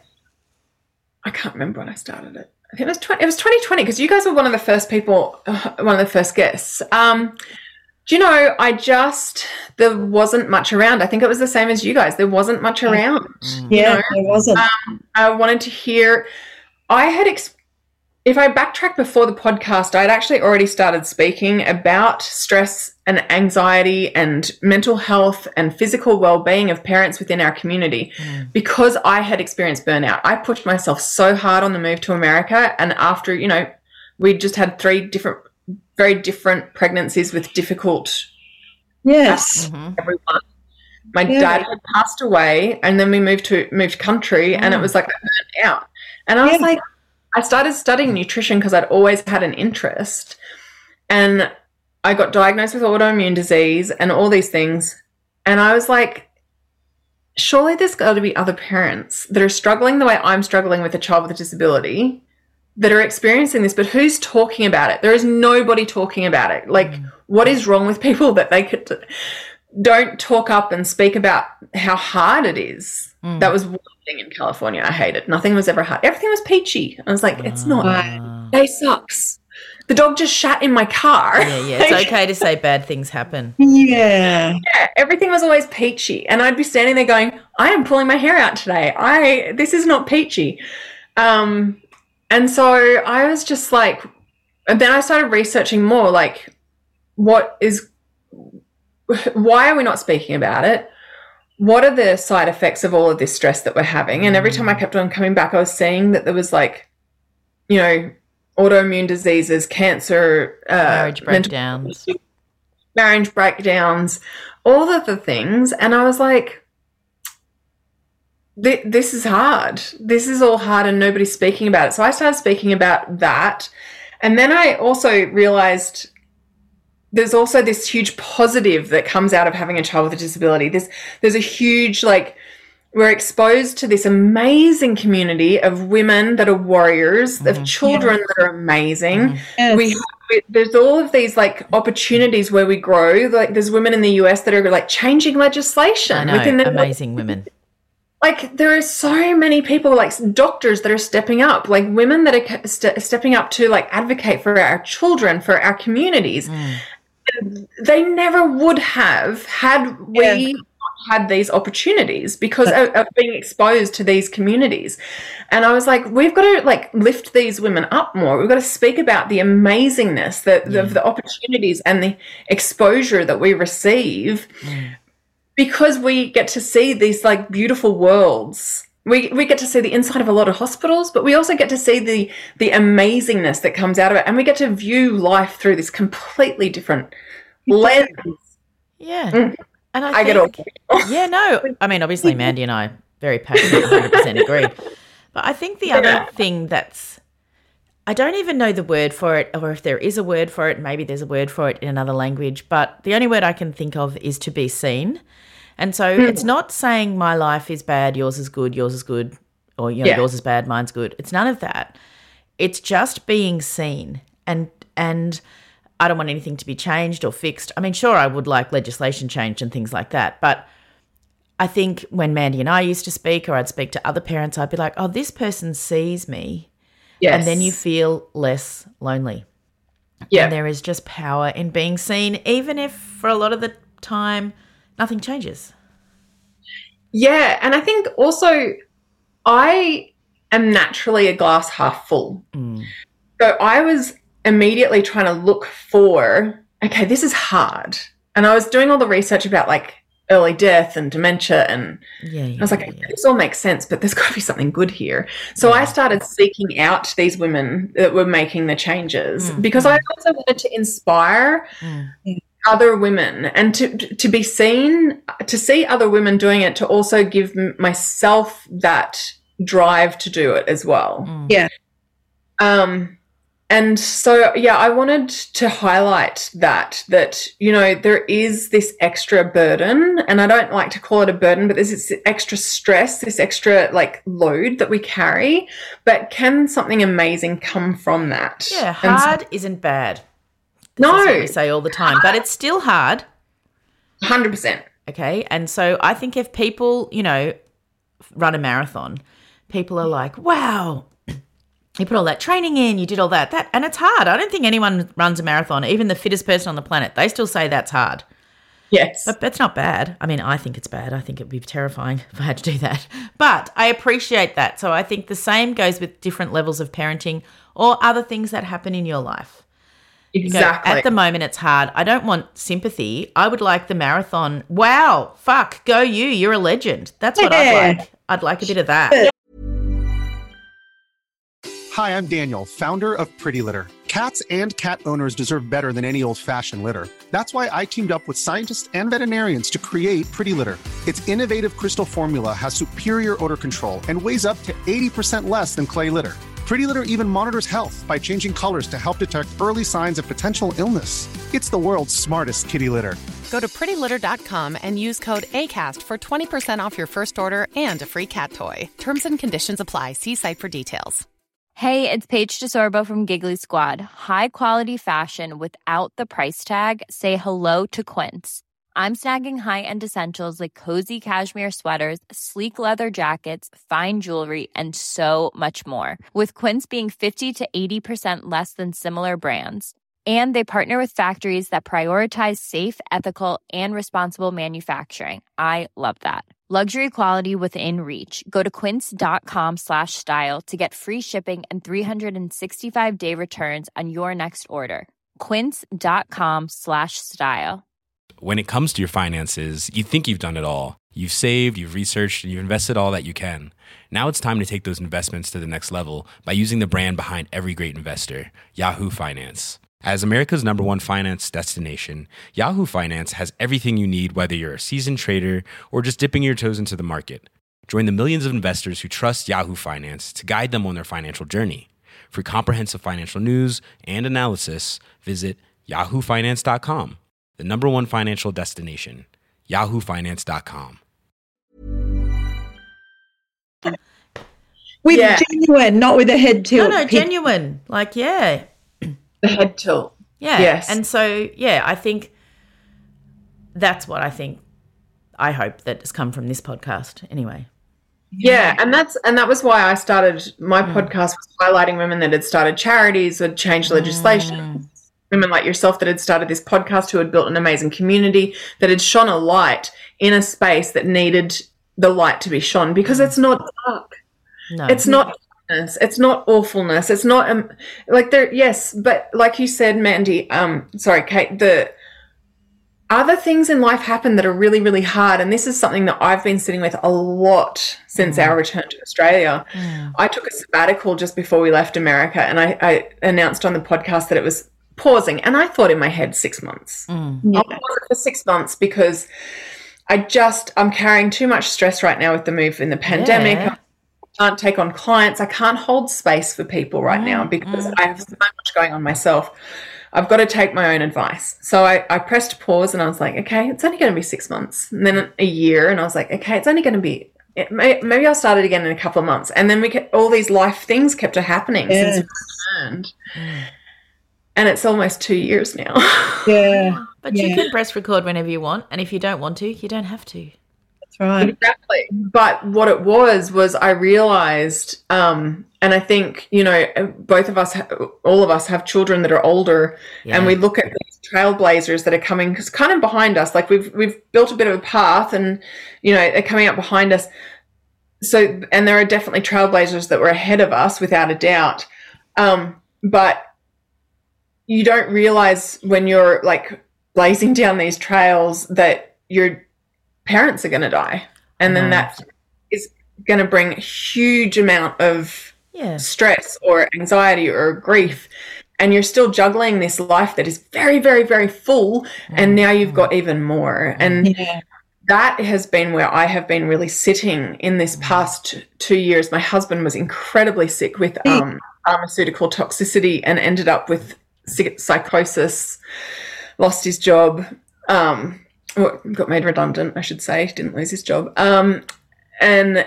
I can't remember when I started it. I think it was twenty, it was twenty twenty because you guys were one of the first people, uh, one of the first guests. Um, do you know, I just, there wasn't much around. I think it was the same as you guys. There wasn't much around. Mm. Yeah, know? there wasn't. Um, I wanted to hear, I had experienced, if I backtrack before the podcast, I'd actually already started speaking about stress and anxiety and mental health and physical well-being of parents within our community mm. because I had experienced burnout. I pushed myself so hard on the move to America, and after, you know, we just had three different, very different pregnancies with difficult yes. Mm-hmm. everyone. My yeah. dad had passed away, and then we moved to moved country, mm. and it was like I burnt out. And I was yeah. like, I started studying nutrition because I'd always had an interest, and I got diagnosed with autoimmune disease and all these things. And I was like, surely there's got to be other parents that are struggling the way I'm struggling with a child with a disability that are experiencing this, but who's talking about it? There is nobody talking about it. Like, mm. what is wrong with people that they could don't talk up and speak about how hard it is? Mm. That was one thing in California I hated. Nothing was ever hard. Everything was peachy. I was like, it's not. Uh. Day sucks. The dog just shat in my car. Yeah, yeah. It's okay to say bad things happen. Yeah. Yeah. Everything was always peachy. And I'd be standing there going, I am pulling my hair out today. I this is not peachy. Um, and so I was just like, and then I started researching more, like, what is, why are we not speaking about it? What are the side effects of all of this stress that we're having? And every time I kept on coming back, I was seeing that there was, like, you know, autoimmune diseases, cancer, uh, marriage breakdowns, mental, marriage breakdowns, all of the things. And I was like, this is hard. This is all hard and nobody's speaking about it. So I started speaking about that. And then I also realized there's also this huge positive that comes out of having a child with a disability. There's, there's a huge, like, we're exposed to this amazing community of women that are warriors, mm-hmm. of children yeah. that are amazing. Mm-hmm. Yes. We, we there's all of these, like, opportunities where we grow. Like, there's women in the U S that are, like, changing legislation. I know, within the, amazing women. Like, there are so many people, like doctors that are stepping up, like women that are st- stepping up to, like, advocate for our children, for our communities. Mm. They never would have had we yeah. had these opportunities because of, of being exposed to these communities. And I was like, we've got to, like, lift these women up more. We've got to speak about the amazingness that yeah. of the opportunities and the exposure that we receive mm. because we get to see these, like, beautiful worlds. We we get to see the inside of a lot of hospitals, but we also get to see the the amazingness that comes out of it, and we get to view life through this completely different lens. Yeah, mm. and I, I think, get all. Yeah, no, I mean, obviously, Mandy and I very passionate, one hundred percent agree. But I think the other yeah. thing that's, I don't even know the word for it, or if there is a word for it. Maybe there's a word for it in another language, but the only word I can think of is to be seen. And so mm. it's not saying my life is bad, yours is good, yours is good, or, you know, yeah. yours is bad, mine's good. It's none of that. It's just being seen. And and I don't want anything to be changed or fixed. I mean, sure, I would like legislation changed and things like that. But I think when Mandy and I used to speak, or I'd speak to other parents, I'd be like, oh, this person sees me. Yes. And then you feel less lonely. Yeah. And there is just power in being seen, even if for a lot of the time nothing changes. Yeah, and I think also I am naturally a glass half full. Mm. So I was immediately trying to look for, okay, this is hard. And I was doing all the research about, like, early death and dementia. And Yeah, yeah, I was like, yeah, yeah. this all makes sense, but there's got to be something good here. So I started seeking out these women that were making the changes Mm, because I also wanted to inspire Mm. other women and to to be seen, to see other women doing it, to also give m- myself that drive to do it as well. Mm. Yeah. Um, and so, yeah, I wanted to highlight that, that, you know, there is this extra burden, and I don't like to call it a burden, but there's this extra stress, this extra like load that we carry, but can something amazing come from that? Yeah, And so- hard isn't bad. no, That's what we say all the time, but it's still hard. one hundred percent. Okay. And so I think if people, you know, run a marathon, people are like, wow, you put all that training in, you did all that, that, and it's hard. I don't think anyone runs a marathon, even the fittest person on the planet, they still say that's hard. Yes. But that's not bad. I mean, I think it's bad. I think it'd be terrifying if I had to do that. But I appreciate that. So I think the same goes with different levels of parenting or other things that happen in your life. You go, Exactly. at the moment, it's hard. I don't want sympathy. I would like the marathon. Wow, fuck, go you. You're a legend. That's what Yeah. I'd like. I'd like a bit of that. Hi, I'm Daniel, founder of Pretty Litter. Cats and cat owners deserve better than any old-fashioned litter. That's why I teamed up with scientists and veterinarians to create Pretty Litter. Its innovative crystal formula has superior odor control and weighs up to eighty percent less than clay litter. Pretty Litter even monitors health by changing colors to help detect early signs of potential illness. It's the world's smartest kitty litter. Go to pretty litter dot com and use code ACAST for twenty percent off your first order and a free cat toy. Terms and conditions apply. See site for details. Hey, it's Paige DeSorbo from Giggly Squad. High quality fashion without the price tag. Say hello to Quince. I'm snagging high-end essentials like cozy cashmere sweaters, sleek leather jackets, fine jewelry, and so much more. With Quince being fifty to eighty percent less than similar brands. And they partner with factories that prioritize safe, ethical, and responsible manufacturing. I love that. Luxury quality within reach. Go to quince.com slash style to get free shipping and three sixty-five day returns on your next order. Quince.com slash style. When it comes to your finances, you think you've done it all. You've saved, you've researched, and you've invested all that you can. Now it's time to take those investments to the next level by using the brand behind every great investor, Yahoo Finance. As America's number one finance destination, Yahoo Finance has everything you need, whether you're a seasoned trader or just dipping your toes into the market. Join the millions of investors who trust Yahoo Finance to guide them on their financial journey. For comprehensive financial news and analysis, visit yahoo finance dot com, the number one financial destination, yahoo finance dot com. With Yeah. genuine, not with a head No, tilt. no, Pe- genuine. Like, yeah. The head tilt. Yeah. Yes. And so, yeah, I think that's what I think, I hope that has come from this podcast anyway. Yeah, and that's and that was why I started my podcast, was highlighting women that had started charities, had changed legislation, women like yourself that had started this podcast, who had built an amazing community, that had shone a light in a space that needed the light to be shone, because it's not dark. No. It's not darkness, it's not awfulness, it's not um, like there. Yes, but like you said, Mandy, um, sorry, Kate, the other things in life happen that are really, really hard, and this is something that I've been sitting with a lot since our return to Australia. I took a sabbatical just before we left America, and I, I announced on the podcast that it was pausing, and I thought in my head six months. I'll pause it for six months because I just I'm carrying too much stress right now with the move in the pandemic. Yeah. I can't take on clients. I can't hold space for people right now because I have so much going on myself. I've got to take my own advice. So I, I pressed pause and I was like, okay, it's only going to be six months. And then a year, and I was like, okay, it's only going to be, it may, maybe I'll start it again in a couple of months. And then we kept, all these life things kept happening Yeah. since we returned. And it's almost two years now. Yeah, But yeah. you can press record whenever you want, and if you don't want to, you don't have to. That's right. Exactly. But what it was, was I realized, um, and I think, you know, both of us, ha- all of us have children that are older, Yeah. and we look at these trailblazers that are coming kind of behind us. Like we've, we've built a bit of a path, and, you know, they're coming up behind us. So, and there are definitely trailblazers that were ahead of us without a doubt. Um, but you don't realize when you're like blazing down these trails that you're parents are going to die. And then that is going to bring a huge amount of yeah. stress or anxiety or grief. And you're still juggling this life that is very, very, very full. And now you've got even more. And Yeah. that has been where I have been really sitting in this past two years. My husband was incredibly sick with um, pharmaceutical toxicity and ended up with psychosis, lost his job, um, well, got made redundant, I should say, didn't lose his job. Um, and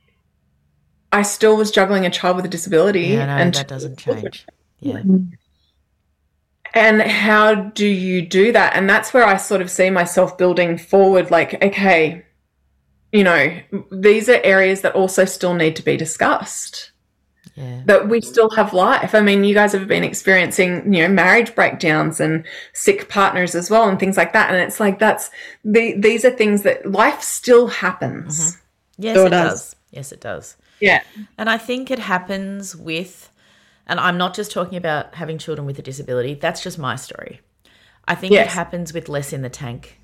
I still was juggling a child with a disability. Yeah, no, and that doesn't change. Yeah. And how do you do that? And that's where I sort of see myself building forward, like, okay, you know, these are areas that also still need to be discussed. Yeah. That we still have life. I mean, you guys have been experiencing, you know, marriage breakdowns and sick partners as well and things like that. And it's like, that's the, these are things that life still happens. Mm-hmm. Yes, So it it does. does. Yes, it does. Yeah. And I think it happens with, and I'm not just talking about having children with a disability. That's just my story. I think Yes. it happens with less in the tank.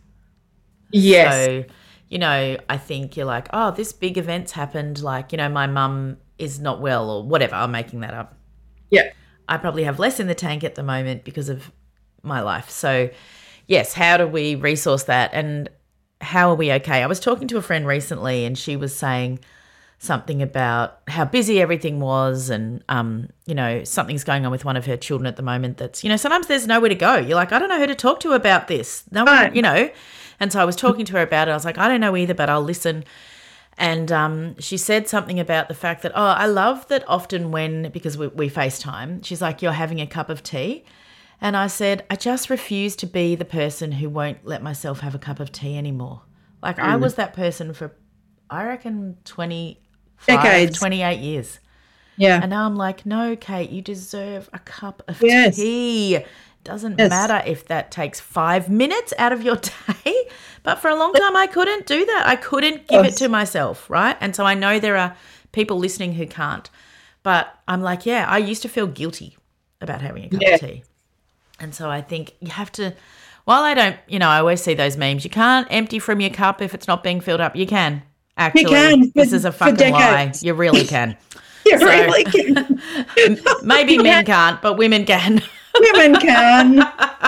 Yes. So, you know, I think you're like, oh, this big event's happened. Like, you know, my mum is not well or whatever. I'm making that up. Yeah. I probably have less in the tank at the moment because of my life. So, yes, how do we resource that and how are we okay? I was talking to a friend recently and she was saying something about how busy everything was and, um, you know, something's going on with one of her children at the moment that's, you know, sometimes there's nowhere to go. You're like, I don't know who to talk to about this. No one, Right. you know. And so I was talking to her about it. I was like, I don't know either, but I'll listen. And um, she said something about the fact that, oh, I love that often when, because we, we FaceTime, she's like, you're having a cup of tea. And I said, I just refuse to be the person who won't let myself have a cup of tea anymore. Like I Mm. was that person for, I reckon, twenty-five, Decades. twenty-eight years. Yeah. And now I'm like, no, Kate, you deserve a cup of Yes. tea. Doesn't Yes. matter if that takes five minutes out of your day. But for a long time, I couldn't do that. I couldn't give it Yes. to myself, right? And so I know there are people listening who can't. But I'm like, yeah, I used to feel guilty about having a cup Yeah. of tea. And so I think you have to, while I don't, you know, I always see those memes, you can't empty from your cup if it's not being filled up. You can. Actually, can, this for- is a for fucking lie. decades. You really can. You So- really can. Maybe men can't, but women can. Women can.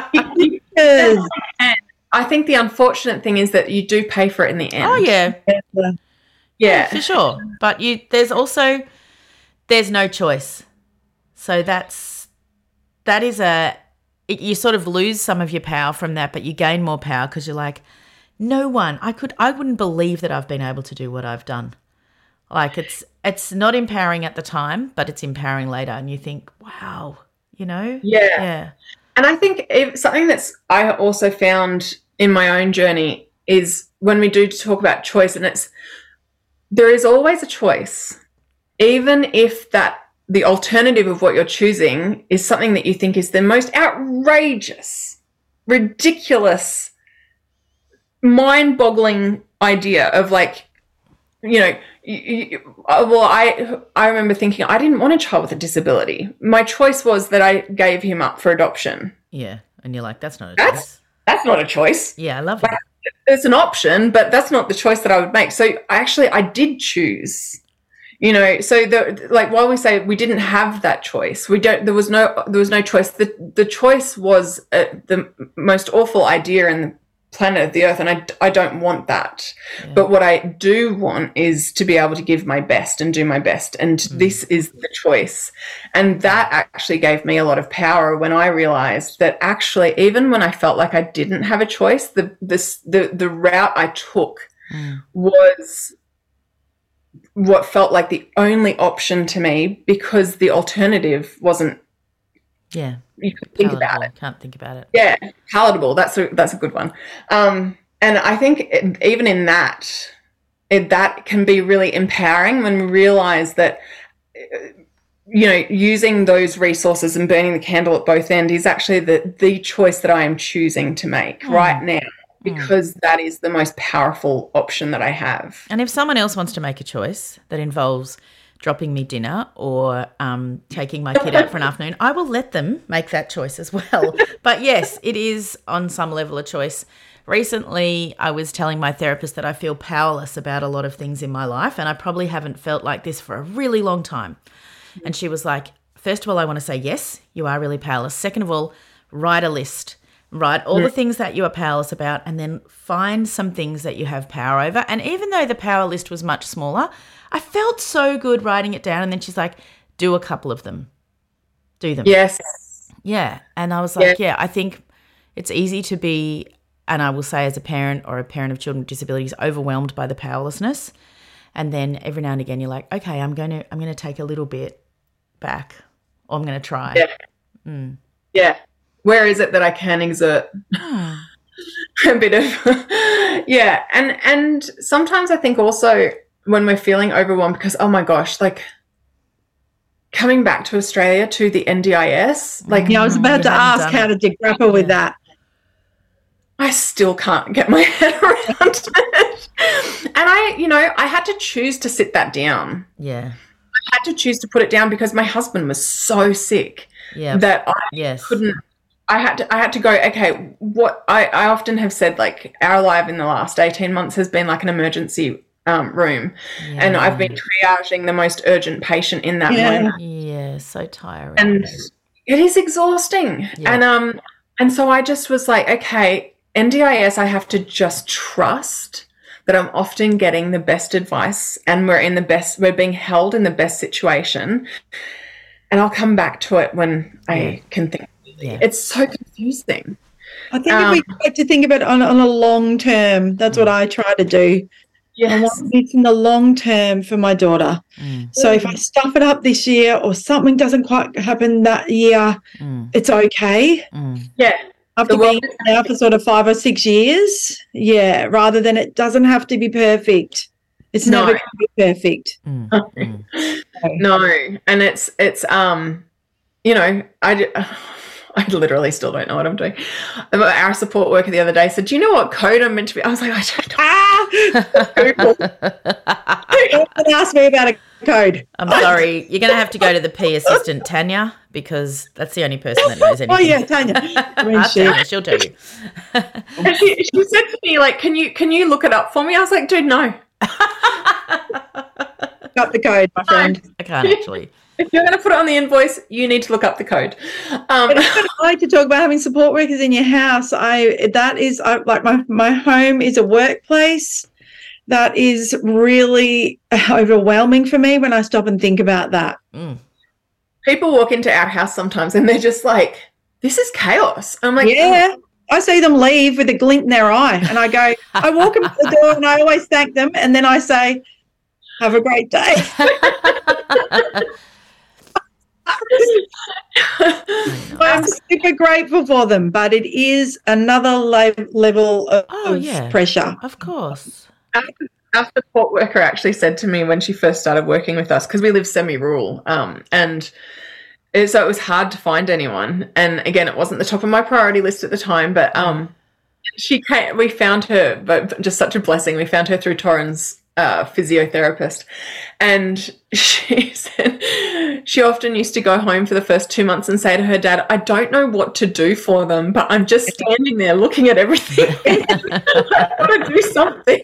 Because- I think the unfortunate thing is that you do pay for it in the end. Oh, yeah. Yeah. For sure. But you, there's also, there's no choice. So that's, that is a, it, you sort of lose some of your power from that, but you gain more power because you're like, no one, I could, I wouldn't believe that I've been able to do what I've done. Like it's, it's not empowering at the time, but it's empowering later. And you think, wow, you know? Yeah. Yeah. And I think if, something that's I also found in my own journey is when we do talk about choice, and it's there is always a choice, even if that the alternative of what you're choosing is something that you think is the most outrageous, ridiculous, mind-boggling idea of like, you know, you, you, well, I I remember thinking I didn't want a child with a disability. My choice was that I gave him up for adoption. Yeah. And you're like, that's not a That's choice. that's not a choice. Yeah. I love that. It's an option, but that's not the choice that I would make. So I actually I did choose. You know, so the like while we say we didn't have that choice, we don't. There was no there was no choice. The the choice was uh, the most awful idea in the planet of the earth, and I, I don't want that. Yeah. But what I do want is to be able to give my best and do my best, and Mm. this is the choice. And that actually gave me a lot of power when I realized that actually even when I felt like I didn't have a choice, the this the the route I took Mm. was what felt like the only option to me, because the alternative wasn't, Yeah. you could think about Palatable. it. Can't think about it. Yeah, palatable. That's a that's a good one. Um, and I think it, even in that, it, that can be really empowering when we realize that, uh, you know, using those resources and burning the candle at both ends is actually the the choice that I am choosing to make Mm. right now, because that is the most powerful option that I have. And if someone else wants to make a choice that involves dropping me dinner or um, taking my kid out for an afternoon, I will let them make that choice as well. But yes, it is on some level a choice. Recently, I was telling my therapist that I feel powerless about a lot of things in my life, and I probably haven't felt like this for a really long time. And she was like, first of all, I want to say, yes, you are really powerless. Second of all, write a list. Write all Yeah. the things that you are powerless about and then find some things that you have power over. And even though the power list was much smaller, I felt so good writing it down. And then she's like, do a couple of them. Do them. Yes. Yeah. And I was like, yeah, yeah I think it's easy to be, and I will say as a parent or a parent of children with disabilities, overwhelmed by the powerlessness. And then every now and again you're like, okay, I'm going to I'm going to take a little bit back, or I'm going to try. Yeah. Mm. Yeah. Where is it that I can exert a bit of yeah. And and sometimes I think also when we're feeling overwhelmed because, oh my gosh, like coming back to Australia to the N D I S, like Yeah, I was about to ask, how did you grapple with that? I still can't get my head around it. And I, you know, I had to choose to sit that down. Yeah. I had to choose to put it down because my husband was so sick yeah. that I yes. couldn't. I had to. I had to go. Okay, what I, I often have said, like our life in the last eighteen months has been like an emergency um, room, yeah. and I've been triaging the most urgent patient in that yeah. moment. Yeah, so tiring, and it is exhausting. Yeah. And um, and so I just was like, okay, N D I S. I have to just trust that I'm often getting the best advice, and we're in the best. We're being held in the best situation, and I'll come back to it when yeah. I can think. Yeah. It's so confusing. I think um, if we try to think of it on, on a long term, that's what I try to do. Yes. I want this in the long term for my daughter. Mm. So if I stuff it up this year or something doesn't quite happen that year, mm. it's okay. Mm. Yeah. After being now for sort of five or six years, yeah, rather than it doesn't have to be perfect. It's No. never going to be perfect. Mm. Mm. No, and it's it's um, you know, I. I literally still don't know what I'm doing. Our support worker the other day said, do you know what code I'm meant to be? I was like, I don't know. Ah! Don't ask me about a code. I'm sorry. You're going to have to go to the P assistant, Tanya, because that's the only person that knows anything. Oh, yeah, Tanya. I mean, Ask she- Tanya, she'll tell you. And she, she said to me, like, can you can you look it up for me? I was like, dude, no. Got the code, my friend. I can't actually. If you're going to put it on the invoice, you need to look up the code. Um, I like to talk about having support workers in your house. I that is I, like my my home is a workplace. That is really overwhelming for me when I stop and think about that. Mm. People walk into our house sometimes and they're just like, this is chaos. I'm like, Yeah. I see them leave with a glint in their eye and I go, I walk them to the door and I always thank them and then I say, have a great day. I'm super grateful for them, but it is another le- level of, Oh, of yeah. pressure. Of course. Our, our support worker actually said to me when she first started working with us, because we live semi-rural, um, and it, so it was hard to find anyone. And again, it wasn't the top of my priority list at the time, but um, she came, we found her, but just such a blessing. We found her through Torrens uh, physiotherapist, and she said she often used to go home for the first two months and say to her dad, I don't know what to do for them, but I'm just standing there looking at everything. I want to do something.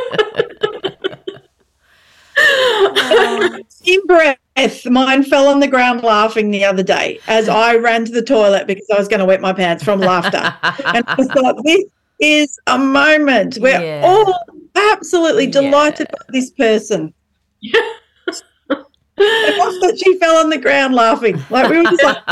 In breath, mine fell on the ground laughing the other day as I ran to the toilet because I was going to wet my pants from laughter. And I thought, this is a moment. We're Yeah. all absolutely delighted Yeah. by this person. And also she fell on the ground laughing. Like we were just like,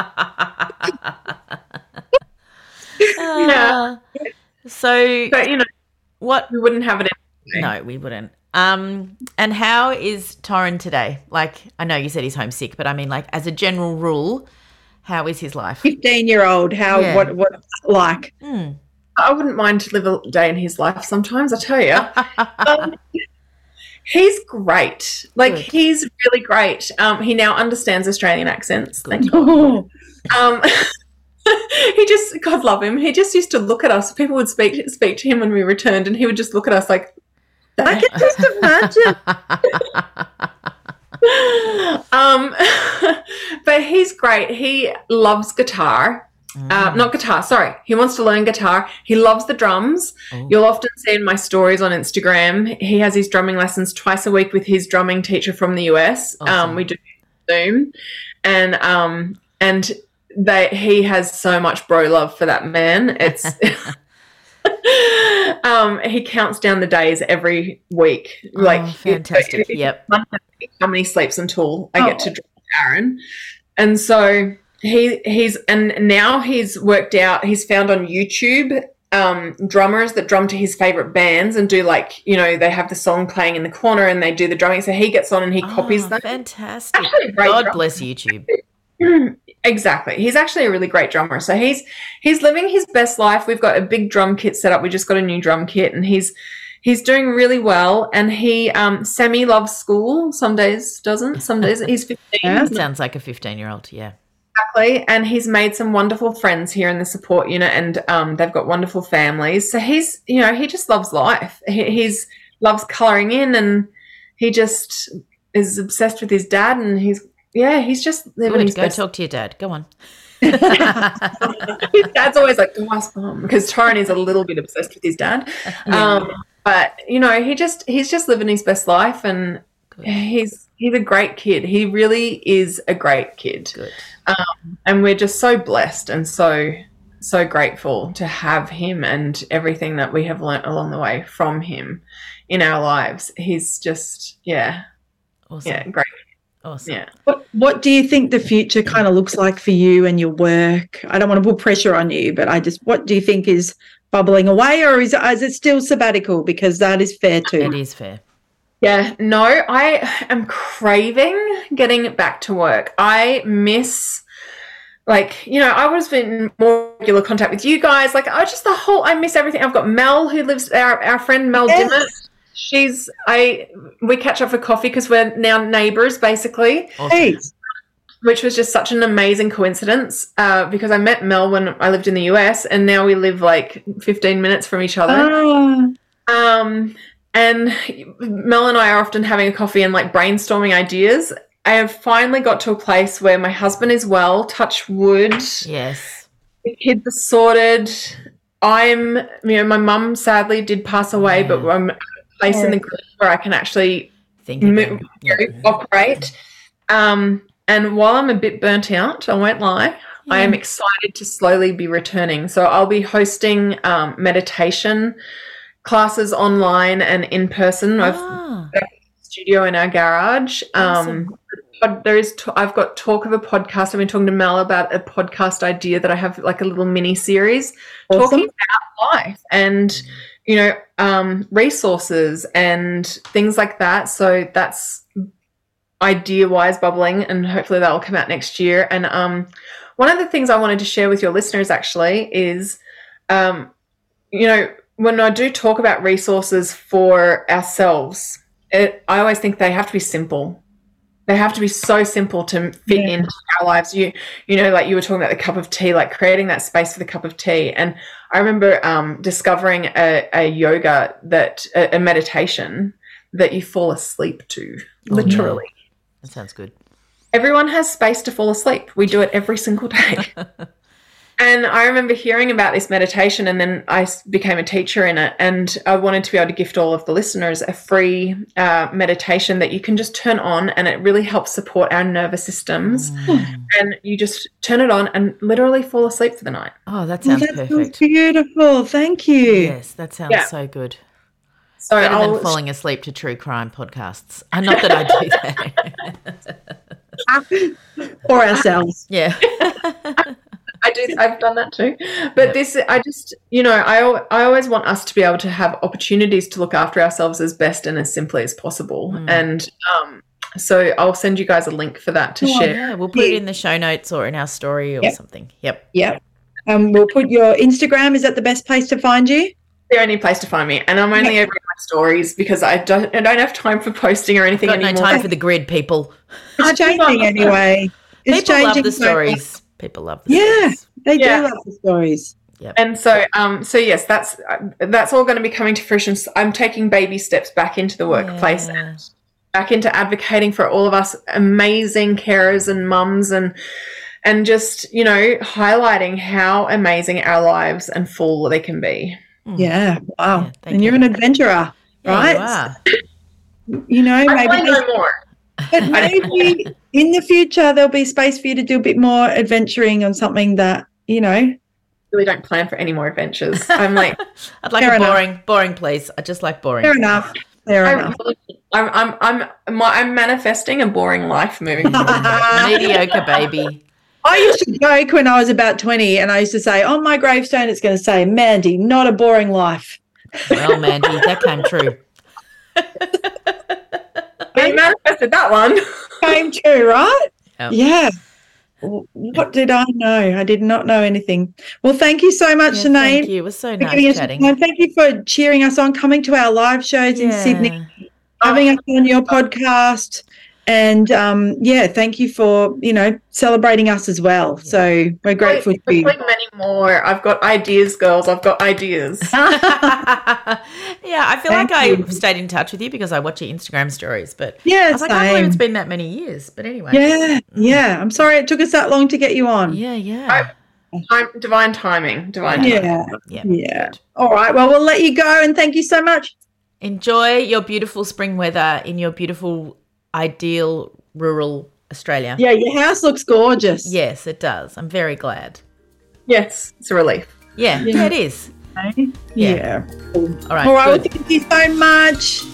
Uh, so, But, you know, what? we wouldn't have it anyway. No, we wouldn't. Um, and how is Torrin today? Like, I know you said he's homesick, but I mean, like, as a general rule, how is his life? fifteen-year-old, how, Yeah. what, what's it like? Mm. I wouldn't mind to live a day in his life sometimes, I tell you. um, he's great. Like, Good. he's really great. Um, he now understands Australian accents. Good. Thank you. Um, he just, God love him, he just used to look at us. People would speak speak to him when we returned, and he would just look at us like, I can just imagine. um, but he's great. He loves guitar. Mm. Uh, not guitar, sorry. He wants to learn guitar. He loves the drums. Oh. You'll often see in my stories on Instagram, he has his drumming lessons twice a week with his drumming teacher from the U S. Awesome. Um, we do Zoom. And um, and they he has so much bro love for that man. It's um, he counts down the days every week. Oh, like fantastic. It, yep. How many sleeps until I oh. get to drum Aaron. And so He he's and now he's worked out. He's found on YouTube um, drummers that drum to his favorite bands and do like you know they have the song playing in the corner and they do the drumming. So he gets on and he oh, copies them. Fantastic! God drummer. Bless YouTube. Exactly. He's actually a really great drummer. So he's he's living his best life. We've got a big drum kit set up. We just got a new drum kit and he's he's doing really well. And he um, semi loves school. Some days doesn't. Some days he's fifteen. Yeah, sounds like a fifteen-year-old. Yeah. Exactly, and he's made some wonderful friends here in the support unit, and um, they've got wonderful families. So he's, you know, he just loves life. He he's loves colouring in, and he just is obsessed with his dad. And he's, yeah, he's just living Good, his go best. Talk to your dad. Go on. His dad's always like, "Go ask mom," because Tyrone is a little bit obsessed with his dad. Um, but you know, he just he's just living his best life, and Good. he's he's a great kid. He really is a great kid. Good. Um, and we're just so blessed and so, so grateful to have him and everything that we have learnt along the way from him in our lives. He's just, yeah. Awesome. Yeah, great. Awesome. Yeah. What, what do you think the future kind of looks like for you and your work? I don't want to put pressure on you, but I just, what do you think is bubbling away, or is, is it still sabbatical? Because that is fair too. It is fair. Yeah, no, I am craving getting back to work. I miss, like, you know, I was in more regular contact with you guys. Like, I just the whole, I miss everything. I've got Mel, who lives, our our friend Mel yes. Dimmock. She's, I, we catch up for coffee because we're now neighbours, basically. Awesome. Which was just such an amazing coincidence uh, because I met Mel when I lived in the U S and now we live like fifteen minutes from each other. Oh. Um. And Mel and I are often having a coffee and like brainstorming ideas. I have finally got to a place where my husband is well, touch wood. Yes. The kids are sorted. I'm, you know, my mum sadly did pass away, yeah. but I'm at a place yeah. in the group where I can actually Think move, yeah. operate. Um, and while I'm a bit burnt out, I won't lie, yeah. I am excited to slowly be returning. So I'll be hosting um, meditation classes online and in person. I've ah. got a studio in our garage. Awesome. Um, there is. T- I've got talk of a podcast. I've been talking to Mel about a podcast idea that I have, like a little mini series awesome. talking about life and you know um, resources and things like that. So that's idea wise bubbling, and hopefully that will come out next year. And um, one of the things I wanted to share with your listeners actually is, um, you know. when I do talk about resources for ourselves, it, I always think they have to be simple. They have to be so simple to fit yeah. into our lives. You, you know, like you were talking about the cup of tea, like creating that space for the cup of tea. And I remember um, discovering a, a yoga that a, a meditation that you fall asleep to, oh, literally. Yeah. That sounds good. Everyone has space to fall asleep. We do it every single day. And I remember hearing about this meditation, and then I became a teacher in it, and I wanted to be able to gift all of the listeners a free uh, meditation that you can just turn on, and it really helps support our nervous systems. Mm. And you just turn it on and literally fall asleep for the night. Oh, that sounds oh, that perfect. Sounds beautiful. Thank you. Yes, that sounds yeah. so good. So Better I'll, than falling asleep to true crime podcasts. Uh, not that I do that. Or ourselves. Yeah. I do. I've done that too. But yep. this, I just, you know, I I always want us to be able to have opportunities to look after ourselves as best and as simply as possible. Mm. And um, so I'll send you guys a link for that to oh, share. Yeah, we'll put it in the show notes or in our story or yep. something. Yep. Yep. Um, we'll put your Instagram. Is that the best place to find you? The only place to find me, and I'm only yep. over my stories because I don't I don't have time for posting or anything I've got anymore. no time for the grid, people. It's changing anyway. It's people changing love the stories. People love the yeah, stories. they do yeah. love the stories. Yep. And so, um, so yes, that's uh, that's all going to be coming to fruition. I'm taking baby steps back into the workplace, yeah. and back into advocating for all of us amazing carers and mums, and and just, you know, highlighting how amazing our lives and full they can be. Yeah, wow. Yeah, and you're you. an adventurer, Yeah, right? you are. I You know, maybe want to know more. but maybe in the future there'll be space for you to do a bit more adventuring on something that, you know. Really don't plan for any more adventures. I'm like, I'd like Fair a enough. boring, boring place. I just like boring. Fair enough. Fair I'm, enough. I'm, I'm, I'm, my, I'm manifesting a boring life moving forward. Mediocre, baby. I used to joke when I was about twenty, and I used to say, on my gravestone, it's going to say, Mandy, not a boring life. Well, Mandy, that came true. You manifested that one. Came true, right? Yep. Yeah. What did I know? I did not know anything. Well, thank you so much, Yeah, Sinead. thank you. It was so for nice giving us chatting. time. Thank you for cheering us on, coming to our live shows in Yeah. Sydney, having us on your podcast. And, um, yeah, thank you for, you know, celebrating us as well. So we're grateful to you. Like many more. I've got ideas, girls. I've got ideas. Yeah, I feel Thank like you. I stayed in touch with you because I watch your Instagram stories. But Yeah, I was like, I can't believe same. it's been that many years. But anyway. Yeah, yeah. I'm sorry it took us that long to get you on. Yeah, yeah. Time, divine timing. Divine timing. Yeah, Yeah. yeah. All right. Well, we'll let you go, and thank you so much. Enjoy your beautiful spring weather in your beautiful, ideal rural Australia. Yeah, your house looks gorgeous. Yes, it does. I'm very glad. Yes, it's a relief. Yeah, yeah, it is. Yeah. All right. All right. Well, good. thank you so much.